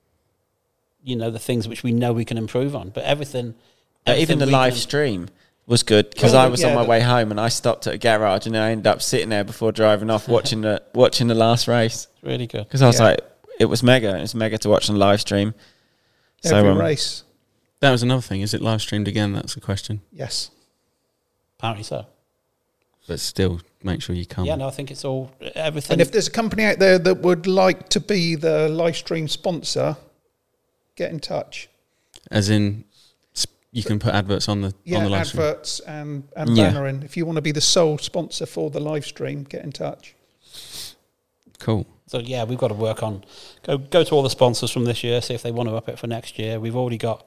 you know, the things which we know we can improve on. But everything... Uh, even everything the we live can- stream was good because Well, I was yeah, on my the- way home and I stopped at a garage and I ended up sitting there before driving off watching the watching the last race It's really good. because I was Yeah. like, it was mega. It was mega to watch on the live stream. So Every um, race. That was another thing. Is it live streamed again? That's the question. Yes. Apparently so. But still, make sure you come. Yeah, no, I think it's all... Everything... And if there's a company out there that would like to be the live stream sponsor, get in touch. As in, sp- you can put adverts on the Yeah, on the live stream. adverts and, and Yeah. bannering. If you want to be the sole sponsor for the live stream, get in touch. Cool. So, yeah, we've got to work on... Go go to all the sponsors from this year, see if they want to up it for next year. We've already got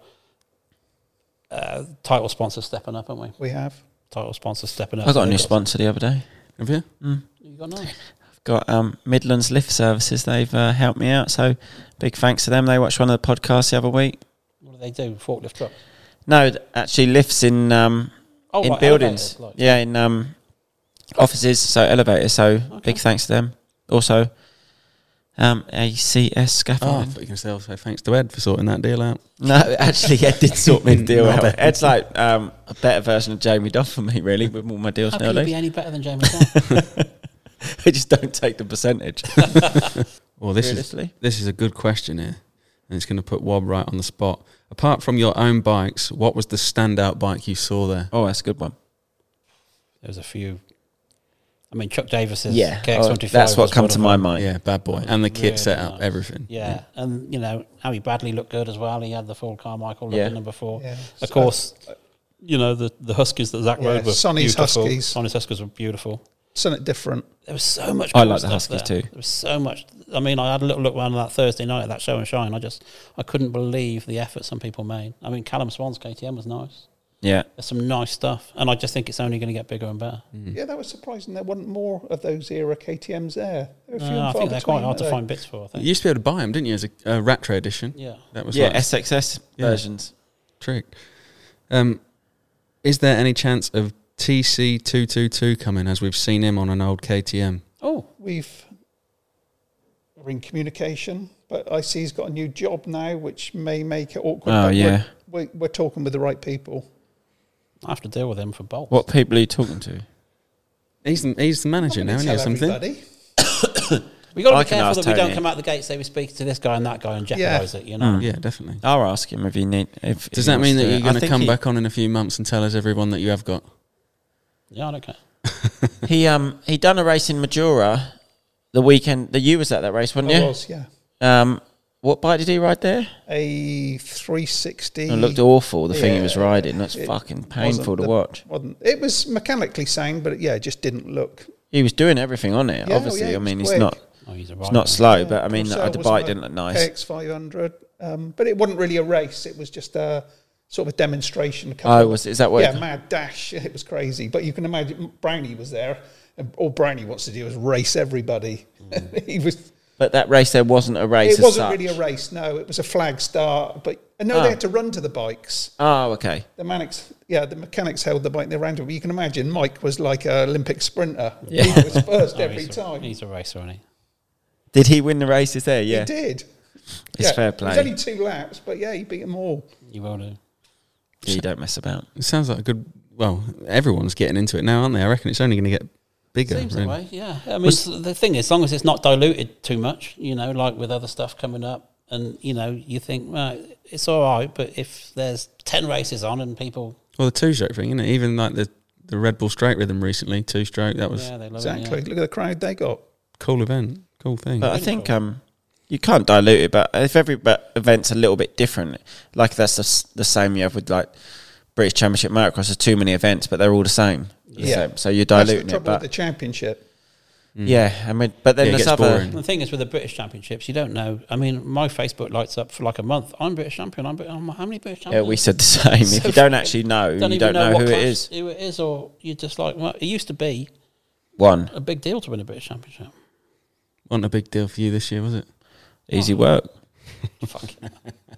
uh, title sponsors stepping up, haven't we? We have. Title sponsors stepping up. I got a They've new sponsor the other day. Have you? You got none. I've got um, Midlands Lift Services. They've uh, helped me out. So big thanks to them. They watched one of the podcasts the other week. What do they do? Forklift truck? No, th- actually lifts in um, Oh, in right, buildings. elevators, like- yeah, in um, offices, so elevators. So big thanks to them. Also, um, A C S Oh, I scaffolding. thought you were going to say also thanks to Ed for sorting that deal out. No, actually, Ed did sort me the deal No. out. Ed's like um, a better version of Jamie Duff for me, really, with all my deals How can you be nowadays. any better than Jamie Duff? I just don't take the percentage. Well, this is Realistically. this is a good question here, and it's going to put Wob right on the spot. Apart from your own bikes, what was the standout bike you saw there? Oh, that's a good one. There's a few. I mean, Chuck Davis's Yeah, K X oh, twenty-five. that's what was come one to of my them. mind. Yeah, bad boy, and the kit Really setup, nice. everything. Yeah. and you know, Harry Bradley looked good as well. He had the full Carmichael look Yeah. in number four. Yeah. Of So- course, you know, the, the Huskies that Zach Yeah, rode were Sonny's beautiful. Huskies. Sonny's Huskies were beautiful. Something different. There was so much I cool like the stuff Huskies there. too. There was so much. I mean, I had a little look around that Thursday night at that show and shine. I just, I couldn't believe the effort some people made. I mean, Callum Swan's K T M was nice. Yeah. There's some nice stuff. And I just think it's only going to get bigger and better. Yeah, that was surprising. There wasn't more of those era K T Ms there. There were few Uh, and I far think they're quite between, hard to weren't they? find bits for, I think. You used to be able to buy them, didn't you, as a uh, Rattray edition? Yeah. That was Yeah, like S X S Yeah. versions. trick. Um, is there any chance of T C two twenty-two coming, as we've seen him on an old K T M? Oh, We've we're in communication, but I see he's got a new job now, which may make it awkward. Oh, but yeah. We're, we're, we're talking with the right people. I have to deal with him for bolts. What people are you talking to? He's the, he's the manager I'm now, not isn't gonna he, or tell something? everybody. we got to I be can careful ask that we don't Tony. come out the gate say we speak to this guy and that guy and jeopardise it, you know. Yeah, definitely. I'll ask him if he need. If if Does he that wants mean that to do you're it. going I to think come he- back on in a few months and tell us everyone that you have got? Yeah, I don't care. He um he done a race in Majura the weekend. The you was at that race, wasn't I you? was, yeah. Um, what bike did he ride there? A three sixty. It looked awful. The thing he was Yeah, riding. That's it fucking painful wasn't to the- watch. Wasn't, it was mechanically sound, but yeah, it just didn't look. He was doing everything on it. Yeah, Obviously, yeah, I it was mean, he's quick. not. Oh, he's a It's rider. not slow, Yeah, but I mean, Purcell the was bike my didn't look nice. K X five hundred, um, but it wasn't really a race. It was just a sort of a demonstration. A couple Oh, of- was is that what? yeah, it- mad dash. It was crazy, but you can imagine Brownie was there, and all Brownie wants to do is race everybody. he was. But that race there wasn't a race. It as wasn't such. really a race. No, it was a flag start. But and no, Oh. they had to run to the bikes. Oh, okay. The mechanics, yeah, the mechanics held the bike. They ran to it. You can imagine Mike was like an Olympic sprinter. Yeah. He was first Oh, every he's a, time. He's a racer, isn't he? Did he win the races there? Yeah. He did. It's yeah, fair It play. was only two laps, but yeah, he beat them all. You will do. Yeah, you don't mess about. It sounds like a good. Well, everyone's getting into it now, aren't they? I reckon it's only going to get bigger. Seems really. that way, yeah. I mean, s the thing is, as long as it's not diluted too much, you know, like with other stuff coming up, and, you know, you think, well, it's all right, but if there's ten races on and people... Well, the two-stroke thing, isn't it? Even like the, the Red Bull Straight Rhythm recently, two-stroke, that was Yeah, they love Exactly. it, Look at the crowd they got. cool event, cool thing. But I think um, you can't dilute it. But if every but event's a little bit different, like that's the, s- the same you have with like British Championship Motocross. There's too many events, but they're all the same. The Yeah. same. So you're That's the diluting it. trouble But with the championship. Yeah, I mean, but then Yeah, it there's gets other. boring. The thing is, with the British Championships, you don't know. I mean, my Facebook lights up for like a month. I'm British champion. I'm, Brit- I'm how many British Yeah, champions? we said the same. So If you don't actually know, don't you even don't know, what who it class- is. Who it is, or you're just like, well, it used to be One. a big deal to win a British Championship. Wasn't a big deal for you this year, was it? Easy work. Fucking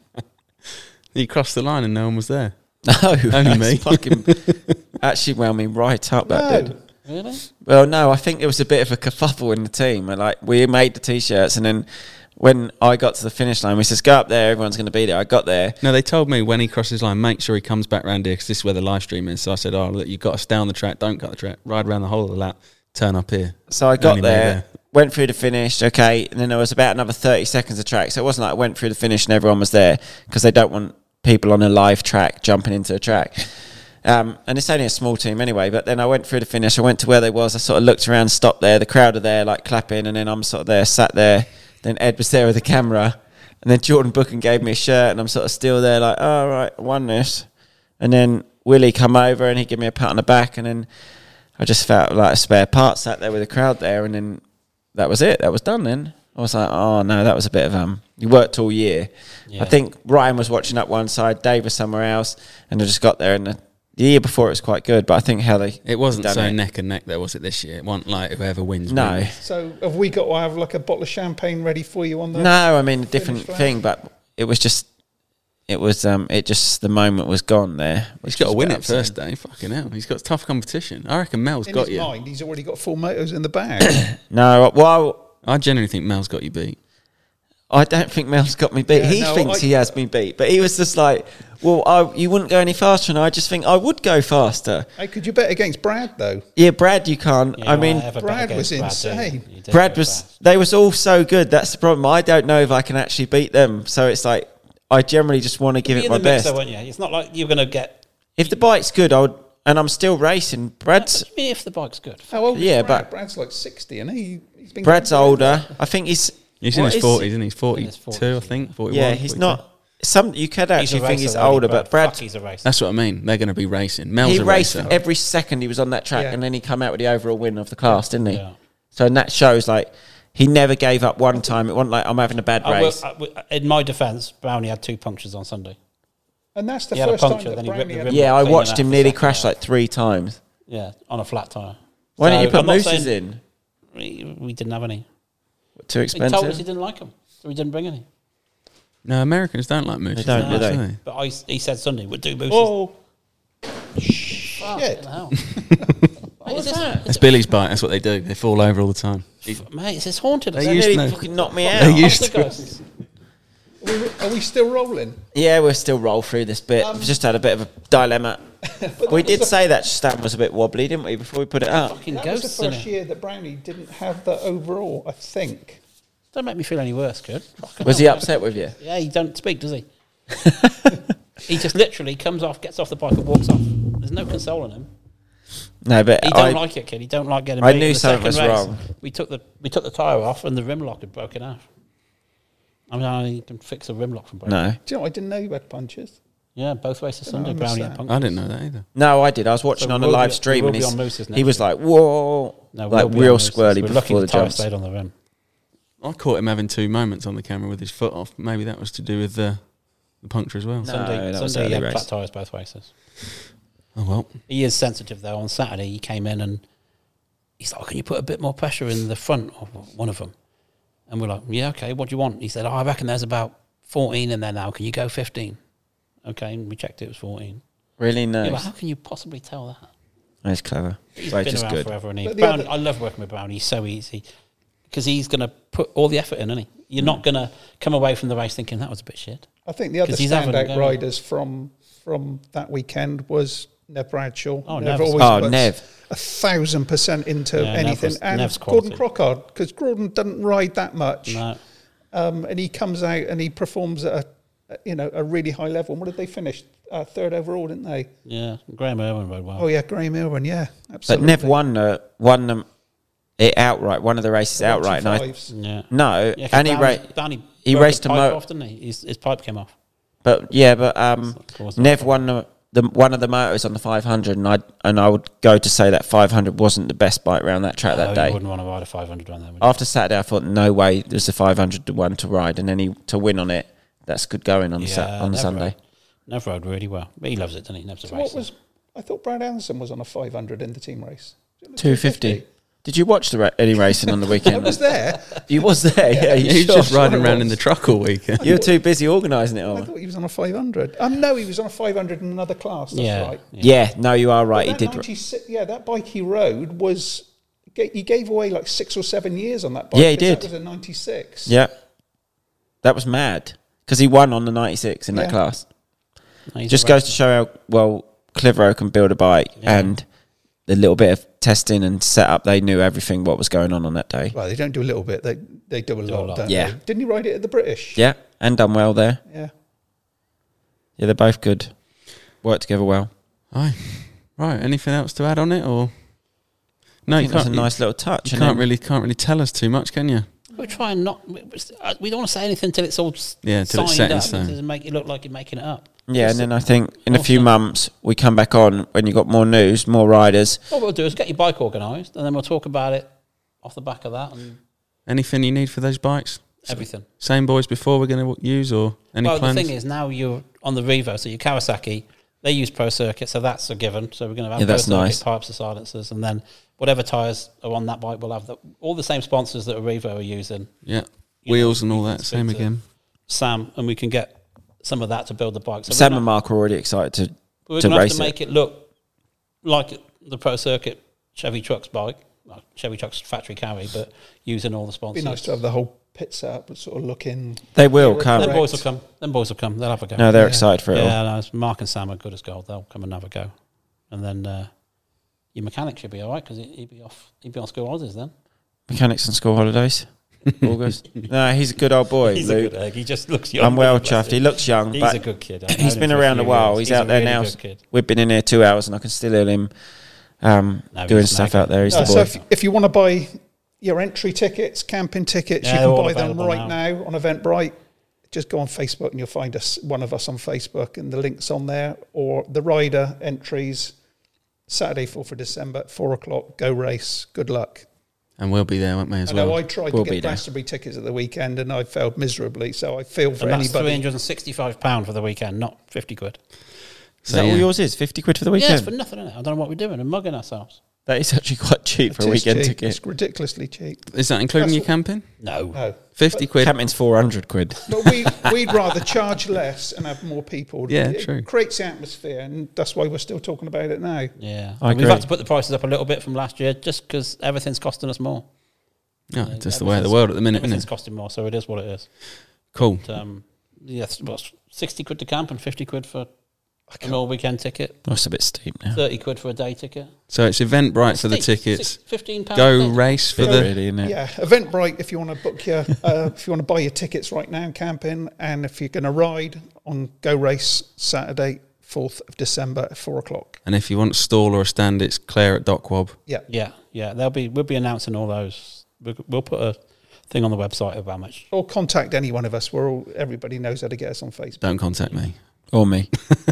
You crossed the line and no one was there. No, Only that's me. Fucking actually wound me right up. That No. did. really? Well, no, I think it was a bit of a kerfuffle in the team. And like we made the t-shirts, and then when I got to the finish line, we says, "Go up there. Everyone's going to be there." I got there. No, they told me when he crosses the line, make sure he comes back round here because this is where the live stream is. So I said, oh, look, you've got to stay on the track. Don't cut the track. Ride around the whole of the lap. Turn up here. So I got Only me there, there. went through the finish, okay, and then there was about another thirty seconds of track. So it wasn't like I went through the finish and everyone was there, because they don't want people on a live track jumping into a track. Um, and it's only a small team anyway, but then I went through the finish, I went to where they was, I sort of looked around, stopped there, the crowd are there, like clapping, and then I'm sort of there, sat there, then Ed was there with the camera, and then Jordan Bookin gave me a shirt, and I'm sort of still there like, oh, right, I won this. And then Willie come over, and he gave me a pat on the back, and then I just felt like a spare part, sat there with the crowd there, and then that was it, that was done then. I was like, oh no, that was a bit of um. You worked all year. Yeah. I think Ryan was watching up one side, Dave was somewhere else, and I just got there. And the, the year before it was quite good, but I think how they It wasn't done so it. neck and neck, though, was it, this year? It wasn't like whoever wins. No, wins. So have we got to have like a bottle of champagne ready for you on the? no. I mean, a different finish line? thing, but it was just, it was um, it just the moment was gone there. He's which got to was a win bit it upsetting. first day. Fucking hell. He's got tough competition. I reckon Mel's In got his you. mind, he's already got four motos in the bag. No, well, I genuinely think Mel's got you beat. I don't think Mel's got me beat. Yeah, he no, thinks I- he has me beat, but he was just like, well, I, you wouldn't go any faster, and I just think I would go faster. Hey, could you bet against Brad though? Yeah, Brad, you can't. Yeah, I you mean, won't ever bet Brad against was Brad, do you? insane. You do Brad go was, fast. they was all so good. That's the problem. I don't know if I can actually beat them. So it's like, I generally just want to give Be it in my the mix, best. though, won't you? It's not like you're going to get. If the bike's good, I would, and I'm still racing. Brad's, What do you mean if the bike's good? How old is Yeah, Brad? but- Brad's like sixty, and he he's been. Brad's going for older. I think he's, He's in what his is- forties, isn't he? He's his forty-two, forties, I think. forty-one, Yeah, he's forty-two. not, some, you could actually think he's older, but Brad, Fuck, he's a racer. That's what I mean. They're going to be racing. Mel's he a raced racer. every second he was on that track, Yeah. and then he come out with the overall win of the class, didn't he? Yeah. So and that shows like he never gave up one time. It wasn't like I'm having a bad I will- race. I will- in my defence, Brownie had two punctures on Sunday. And that's the He had a first time puncture, that then he ripped Brownie the had- rim. Yeah, I clean watched out him for nearly second crash half. like three times. Yeah, on a flat tyre. Why don't So, you put I'm not mooses saying- in? We, we didn't have any. Too He told us he expensive. didn't like them, so we didn't bring any. No, Americans don't like mooses. They don't, that do much, they? they? But I, he said Sunday we'd do mooses. Oh, Fucking hell. Mate, is this, It's is Billy's bike. That's what they do. They fall over all the time. it, mate, is this haunted? They They used nearly to- fucking knocked me They out. used to. Poltergeist. are we, are we still rolling? Yeah, we'll still roll through this bit. Um, We've just had a bit of a dilemma. We did say that stand was a bit wobbly, didn't we, before we put it up? Fucking That was ghosts the in first it. year that Brownie didn't have the overall. I think. Don't make me feel any worse, kid. Fucking Was hell, he mate. upset with you? Yeah, he don't speak, does he? He just literally comes off, gets off the bike and walks off. There's no consoling him. No, but He I, don't like it, kid. He don't like getting I beat. knew In the something second was race, wrong. We took the we took the tyre off and the rim lock had broken off. I mean, I can fix a rim lock from breaking. no. Do you know? I didn't know you had punches. Yeah, both races Didn't Sunday. I miss Brownie that? and punctures. I didn't know that either. No, I did. I was watching So on a we'll live be- stream we'll and be he's, on Mooses he next was week. like, whoa. No, like we'll be real on Mooses. squirrely We're lucky before the the tyre jumps. stayed on the rim. I caught him having two moments on the camera with his foot off. Maybe that was to do with the, the puncture as well. No. Sunday, that was Sunday he early had race. flat tyres both races. Oh, well. He is sensitive though. On Saturday he came in and he's like, oh, "Can you put a bit more pressure in the front of one of them?" And we're like, "Yeah, okay. What do you want?" He said, "Oh, I reckon there's about fourteen in there now. Can you go fifteen?" Okay, and we checked it, it was fourteen. Really You're like, nice. how can you possibly tell that? That's clever. He's Right, been just around good. forever, and he. But the Brownie, other- I love working with Brownie. He's so easy because he's going to put all the effort in, isn't he? You're not going to come away from the race thinking that was a bit shit. I think the other 'Cause he's having a standout go. riders from from that weekend was Nev Bradshaw. Oh, Nev Nev's- always Oh, puts Nev. a thousand percent into Yeah, Nev anything, was- and Nev's Gordon quality. Crockard, because Gordon doesn't ride that much, No, um, and he comes out and he performs at a, you know a really high level. And what did they finish? Uh, third overall, didn't they? yeah, Graham Irwin rode well. Oh yeah, Graham Irwin, yeah, But absolutely. Nev won, uh, won them it outright, one of the races outright. And I, twenty-fives. Yeah, no, yeah 'cause and he, Brownie- ra- Brownie he broke raced the a pipe mo- off, didn't he? His, his pipe came off. but yeah, but um, Of course. Nev won the the one of the motors on the five hundred, and I and I would go to say that five hundred wasn't the best bike around that track No, that day. You wouldn't want to ride a five hundred on there. would you? After Saturday, I thought, no way, there's a five hundred to one to ride, and then he, to win on it, that's good going on the Sat- on the Never Sunday. rode- Never rode really well. But he loves it, doesn't he? He loves the So race. what was? I thought Brad Anderson was on a five hundred in the team race. two fifty. Did you watch the ra- any racing on the weekend? I was there. You was there, yeah. You He was sure? just riding Sure it around was. in the truck all weekend. You were too busy organising it all. I thought he was on a five hundred. Um, no, he was on a five hundred in another class. That's Yeah. right. Yeah, no, you are right. But He that did. ninety-six yeah, that bike he rode was. He gave away like six or seven years on that bike. Yeah, he 'cause did. That was a ninety-six. Yeah, that was mad because he won on the ninety-six in that Yeah. class. No, he's Just a goes racer. to show how well Clitheroe can build a bike, Yeah. and the little bit of testing and setup, they knew everything what was going on on that day. Well, they don't do a little bit. They they do a Do a lot. lot. Don't Yeah. They? Didn't he ride it at the British? Yeah, and done well there. Yeah. Yeah, they're both good. Work together well. Aye. Right. Anything else to add on it, or no? I You think that's can't. a nice little touch. You and can't then- really can't really tell us too much, can you? We try and not. we- We don't want to say anything until it's all s- Yeah, till it's signed set in up. stone. It doesn't make it look like you're making it up. Yeah, and then I think in a Awesome. few months we come back on when you got more news, more riders. What we'll do is get your bike organised, and then we'll talk about it off the back of that and Anything you need for those bikes? everything. Same boys before we're going to use, or any well, plans? the thing is, now you're on the Revo, so your Kawasaki, they use Pro Circuit, so that's a given. So we're going to have Yeah, Pro that's Circuit nice. pipes and silencers, and then whatever tyres are on that bike, we'll have the, all the same sponsors that a Revo are using. yeah, You wheels know, and all we can that. speak Same to again. Sam, and we can get some of that to build the bike. So Sam we're and not- Mark are already excited to, We're to going to have race to it. make it look like the Pro Circuit Chevy Trucks bike, well, Chevy Trucks factory carry, but using all the It'd sponsors. be nice to have the whole pit set up, but sort of looking. They will Yeah, come. Them correct. boys will come. Them boys will come. They'll have a go. No, they're Yeah. excited for it all. yeah, no, it's- Mark and Sam are good as gold. They'll come and have a go, and then uh, your mechanic should be all right because he'd be off. He'd be on school holidays then. Mechanics and school holidays. August. No, he's a good old boy. He's Luke. a good egg. He just looks young. I'm well bless chuffed. him. He looks young, He's but a good kid. I've he's known been him for around a few while. years. He's, He's out a there really now. good kid. We've been in here two hours, and I can still hear him um, No, doing he's stuff mega. out there. He's Uh, the so boy. if, if you want to buy your entry tickets, camping tickets, Yeah, you they're can all buy them available right now. now. on Eventbrite. Just go on Facebook and you'll find us, one of us on Facebook, and the link's on there. Or the rider entries, Saturday, fourth of December at four o'clock. Go race. Good luck. And we'll be there, won't we, as I know well? I tried We'll to be get there. Glastonbury tickets at the weekend and I failed miserably. So I feel for And that's three anybody. hundred and sixty-five pound for the weekend, not fifty quid. Is So, that yeah. all yours is? fifty quid for the Yeah, weekend? it's for nothing. Innit? I don't know what we're doing. We're mugging ourselves. That is actually quite cheap for a It is weekend cheap. ticket. It's ridiculously cheap. Is that including That's your what- camping? No. No. Fifty quid. Camping's four hundred quid. But we, we'd rather charge less and have more people. Yeah, it true. creates the atmosphere, and that's why we're still talking about it now. Yeah. I We've agree. had to put the prices up a little bit from last year just because everything's costing us more. No, Yeah, just the way of the everything's- world at the minute, isn't Everything's it? costing more, so it is what it is. Cool. But, um, yes, well, sixty quid to camp and fifty quid for an all weekend ticket, That's a bit steep now. thirty quid for a day ticket. So it's Eventbrite for the Steep, tickets. six- fifteen pounds. Go a day. race for Bit the. really, isn't it? Yeah, Eventbrite. If you want to book your, uh, if you want to buy your tickets right now, camping, and if you're going to ride on Go Race Saturday, fourth of December at four o'clock. And if you want a stall or a stand, it's Claire at Dockwab. Yeah, Yeah, yeah. They'll be. We'll be announcing all those. We'll, we'll put a thing on the website of how much. or contact any one of us. We're all. Everybody knows how to get us on Facebook. Don't contact me. Or me.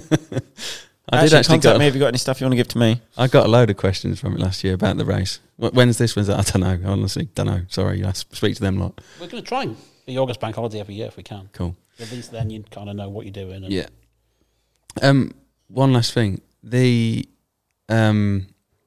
I did actually contact got. me if you've got any stuff you want to give to me. I got a load of questions from it last year about the race. Wh- When's this? When's that? I don't know. Honestly, don't know. Sorry, you have to speak to them lot. We're going to try and the August bank holiday every year if we can. Cool. At least then you kind of know what you're doing. And Yeah. Um. One last thing. The um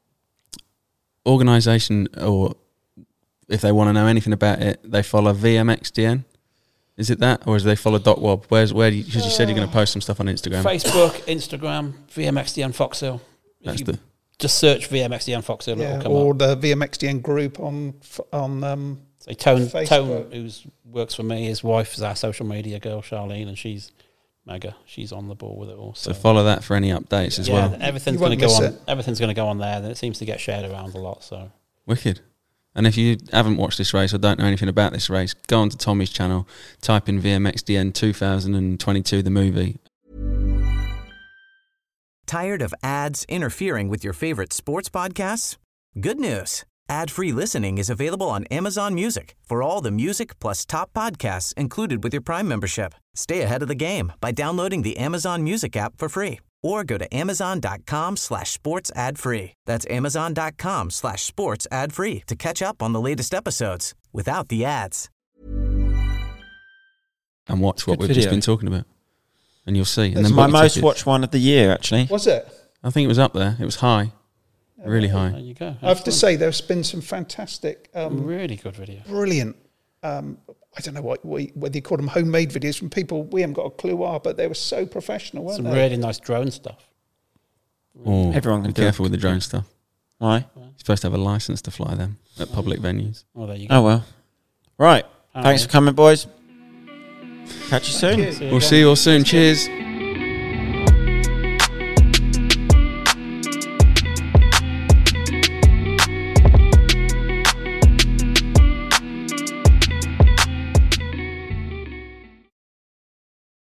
organisation, or if they want to know anything about it, they follow V M X D N. Is it that, or do they follow Dockwab? Where's where? Because you, you said you're going to post some stuff on Instagram. Facebook, Instagram, V M X D N Foxhill. If That's you the. just search V M X D N Foxhill, Yeah, it'll come or up. the V M X D N group on f- on. Um, So Tone, Facebook. Tone, who's works for me, his wife is our social media girl, Charlene, and she's mega. She's on the ball with it all. So So, follow that for any updates as yeah, well. everything's You going won't to go miss on. it. Everything's going to go on there. Then it seems to get shared around a lot. So Wicked. And if you haven't watched this race or don't know anything about this race, go onto Tommy's channel, type in V M X D N twenty twenty-two, the movie. Tired of ads interfering with your favorite sports podcasts? Good news. Ad-free listening is available on Amazon Music for all the music plus top podcasts included with your Prime membership. Stay ahead of the game by downloading the Amazon Music app for free or go to amazon.com slash sports ad free. That's amazon.com slash sports ad free to catch up on the latest episodes without the ads. And watch what Good we've just video. been talking about. And you'll see. And It's then my book your most tickets. watched one of the year, actually. Was it? I think it was up there. It was high. Really There high. you go. I have to say, there's been some fantastic, um, Really good video. brilliant. Um, I don't know what we, whether you call them homemade videos from people we haven't got a clue are, but they were so professional, weren't Some they? really nice drone stuff. Oh, Everyone can be do it. careful with the drone stuff. Why? You're supposed to have a license to fly them at public venues. Oh, there you go. Oh, well. Right. All Thanks right. for coming, boys. Catch you soon. Thank you. See you We'll again. see you all soon. Cheers.